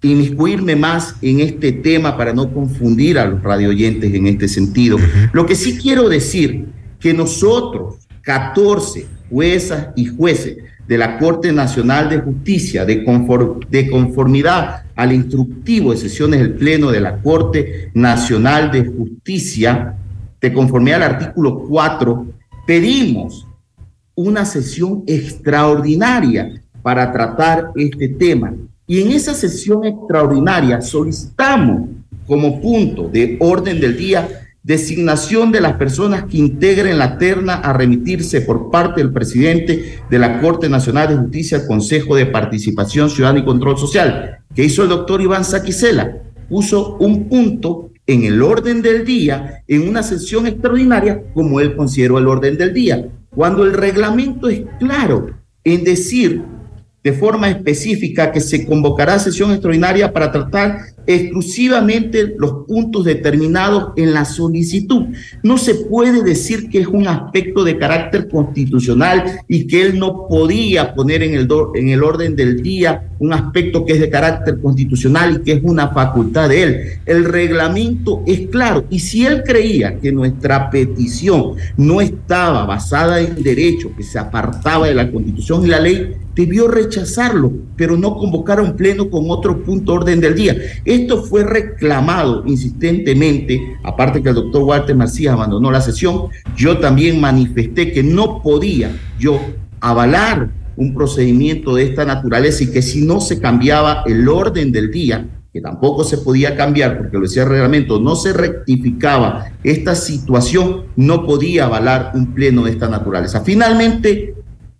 Speaker 1: inmiscuirme más en este tema para no confundir a los radioyentes en este sentido. Uh-huh. Lo que sí quiero decir que nosotros, catorce juezas y jueces de la Corte Nacional de Justicia, de, conform, de conformidad al instructivo de sesiones del Pleno de la Corte Nacional de Justicia, de conformidad al artículo cuatro, pedimos una sesión extraordinaria para tratar este tema. Y en esa sesión extraordinaria solicitamos como punto de orden del día designación de las personas que integren la terna a remitirse por parte del presidente de la Corte Nacional de Justicia al Consejo de Participación Ciudadana y Control Social. ¿Qué hizo el doctor Iván Saquicela? Puso un punto en el orden del día en una sesión extraordinaria como él consideró el orden del día, cuando el reglamento es claro en decir de forma específica que se convocará sesión extraordinaria para tratar exclusivamente los puntos determinados en la solicitud. No se puede decir que es un aspecto de carácter constitucional y que él no podía poner en el, do, en el orden del día un aspecto que es de carácter constitucional y que es una facultad de él. El reglamento es claro, y si él creía que nuestra petición no estaba basada en derecho, que se apartaba de la Constitución y la ley, debió rechazarlo, pero no convocar a un pleno con otro punto orden del día. Esto fue reclamado insistentemente, aparte que el doctor Walter Macías abandonó la sesión. Yo también manifesté que no podía yo avalar un procedimiento de esta naturaleza y que si no se cambiaba el orden del día, que tampoco se podía cambiar porque lo decía el reglamento, no se rectificaba esta situación, no podía avalar un pleno de esta naturaleza. Finalmente,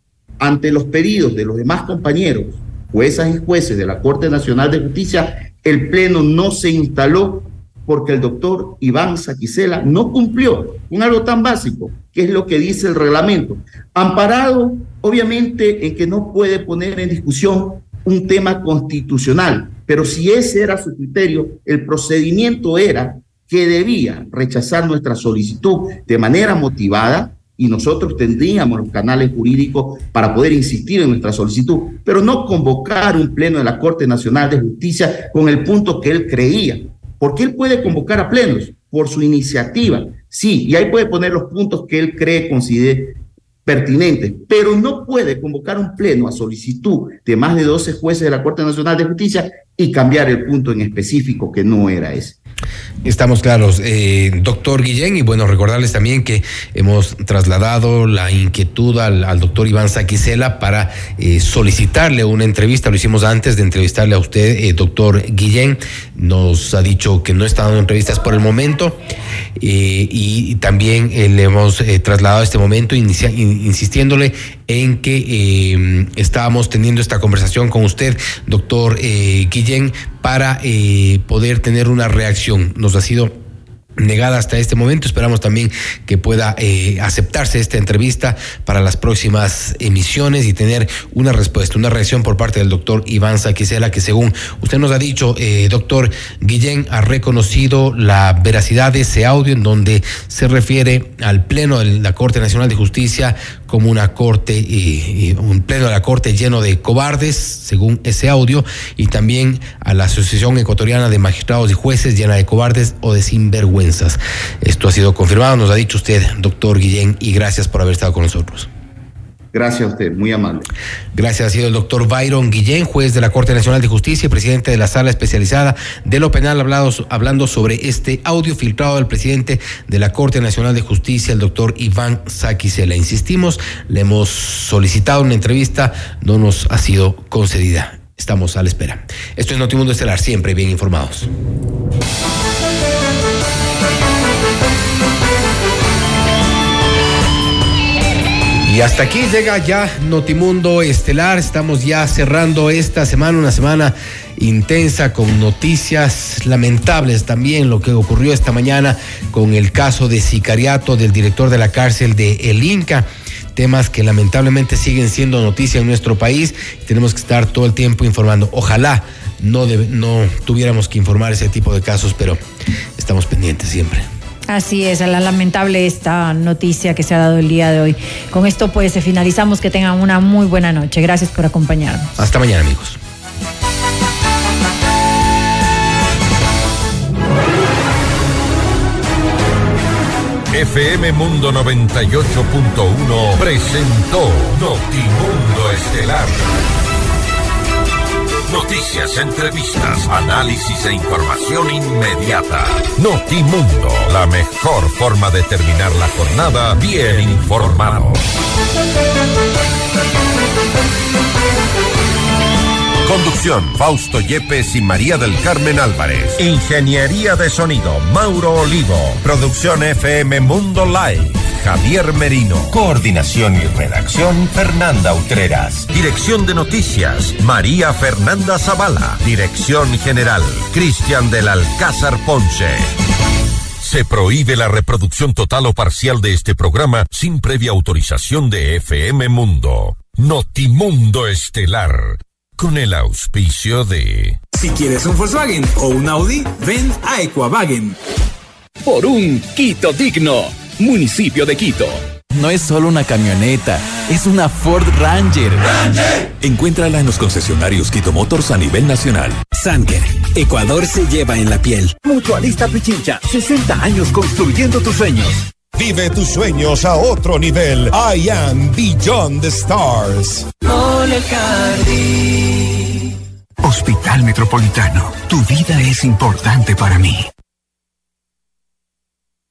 Speaker 1: ante los pedidos de los demás compañeros, juezas y jueces de la Corte Nacional de Justicia, el pleno no se instaló porque el doctor Iván Saquicela no cumplió con algo tan básico, que es lo que dice el reglamento, amparado obviamente en que no puede poner en discusión un tema constitucional, pero si ese era su criterio, el procedimiento era que debía rechazar nuestra solicitud de manera motivada, y nosotros tendríamos los canales jurídicos para poder insistir en nuestra solicitud, pero no convocar un pleno de la Corte Nacional de Justicia con el punto que él creía, porque él puede convocar a plenos por su iniciativa, sí, y ahí puede poner los puntos que él cree, considere pertinentes, pero no puede convocar un pleno a solicitud de más de doce jueces de la Corte Nacional de Justicia y cambiar el punto en específico que no era ese.
Speaker 3: Estamos claros, eh, doctor Guillén, y bueno, recordarles también que hemos trasladado la inquietud al, al doctor Iván Saquicela para eh, solicitarle una entrevista. Lo hicimos antes de entrevistarle a usted, eh, doctor Guillén. Nos ha dicho que no está dando entrevistas por el momento, eh, y, y también eh, le hemos eh, trasladado este momento inicia, in, insistiéndole en que eh, estábamos teniendo esta conversación con usted, doctor eh, Guillén, para eh, poder tener una reacción. Nos ha sido negada hasta este momento. Esperamos también que pueda eh, aceptarse esta entrevista para las próximas emisiones y tener una respuesta, una reacción por parte del doctor Iván Saquicela, que según usted nos ha dicho, eh, doctor Guillén, ha reconocido la veracidad de ese audio en donde se refiere al pleno de la Corte Nacional de Justicia como una corte, eh, un pleno de la corte lleno de cobardes, según ese audio, y también a la Asociación Ecuatoriana de Magistrados y Jueces llena de cobardes o de sinvergüenzas. Esto ha sido confirmado, nos ha dicho usted, doctor Guillén, y gracias por haber estado con nosotros.
Speaker 1: Gracias a usted, muy amable.
Speaker 3: Gracias, ha sido el doctor Byron Guillén, juez de la Corte Nacional de Justicia y presidente de la Sala Especializada de lo Penal, hablado, hablando sobre este audio filtrado del presidente de la Corte Nacional de Justicia, el doctor Iván Saquicela. Insistimos, le hemos solicitado una entrevista, no nos ha sido concedida. Estamos a la espera. Esto es Notimundo Estelar, siempre bien informados. Y hasta aquí llega ya Notimundo Estelar. Estamos ya cerrando esta semana, una semana intensa con noticias lamentables. También lo que ocurrió esta mañana con el caso de sicariato del director de la cárcel de El Inca. Temas que lamentablemente siguen siendo noticia en nuestro país. Tenemos que estar todo el tiempo informando. Ojalá no, debe, no tuviéramos que informar ese tipo de casos, pero estamos pendientes siempre.
Speaker 4: Así es, la lamentable esta noticia que se ha dado el día de hoy. Con esto pues finalizamos, que tengan una muy buena noche. Gracias por acompañarnos.
Speaker 3: Hasta mañana, amigos.
Speaker 2: F M Mundo noventa y ocho punto uno presentó Notimundo Estelar. Noticias, entrevistas, análisis e información inmediata. Notimundo, la mejor forma de terminar la jornada bien informado. Conducción, Fausto Yepes y María del Carmen Álvarez. Ingeniería de sonido, Mauro Olivo. Producción F M Mundo Live, Javier Merino. Coordinación y redacción, Fernanda Utreras. Dirección de noticias, María Fernanda Zavala. Dirección general, Cristian del Alcázar Ponce. Se prohíbe la reproducción total o parcial de este programa sin previa autorización de F M Mundo. Notimundo Estelar. Con el auspicio de...
Speaker 9: Si quieres un Volkswagen o un Audi, ven a Equavagen.
Speaker 15: Por un Quito digno, municipio de Quito.
Speaker 19: No es solo una camioneta, es una Ford Ranger.
Speaker 15: ¡Ranger! Encuéntrala en los concesionarios Quito Motors a nivel nacional.
Speaker 12: Sanker, Ecuador se lleva en la piel.
Speaker 20: Mutualista Pichincha, sesenta años construyendo tus sueños.
Speaker 11: Vive tus sueños a otro nivel. I am Beyond the Stars.
Speaker 10: Hospital Metropolitano, tu vida es importante para mí.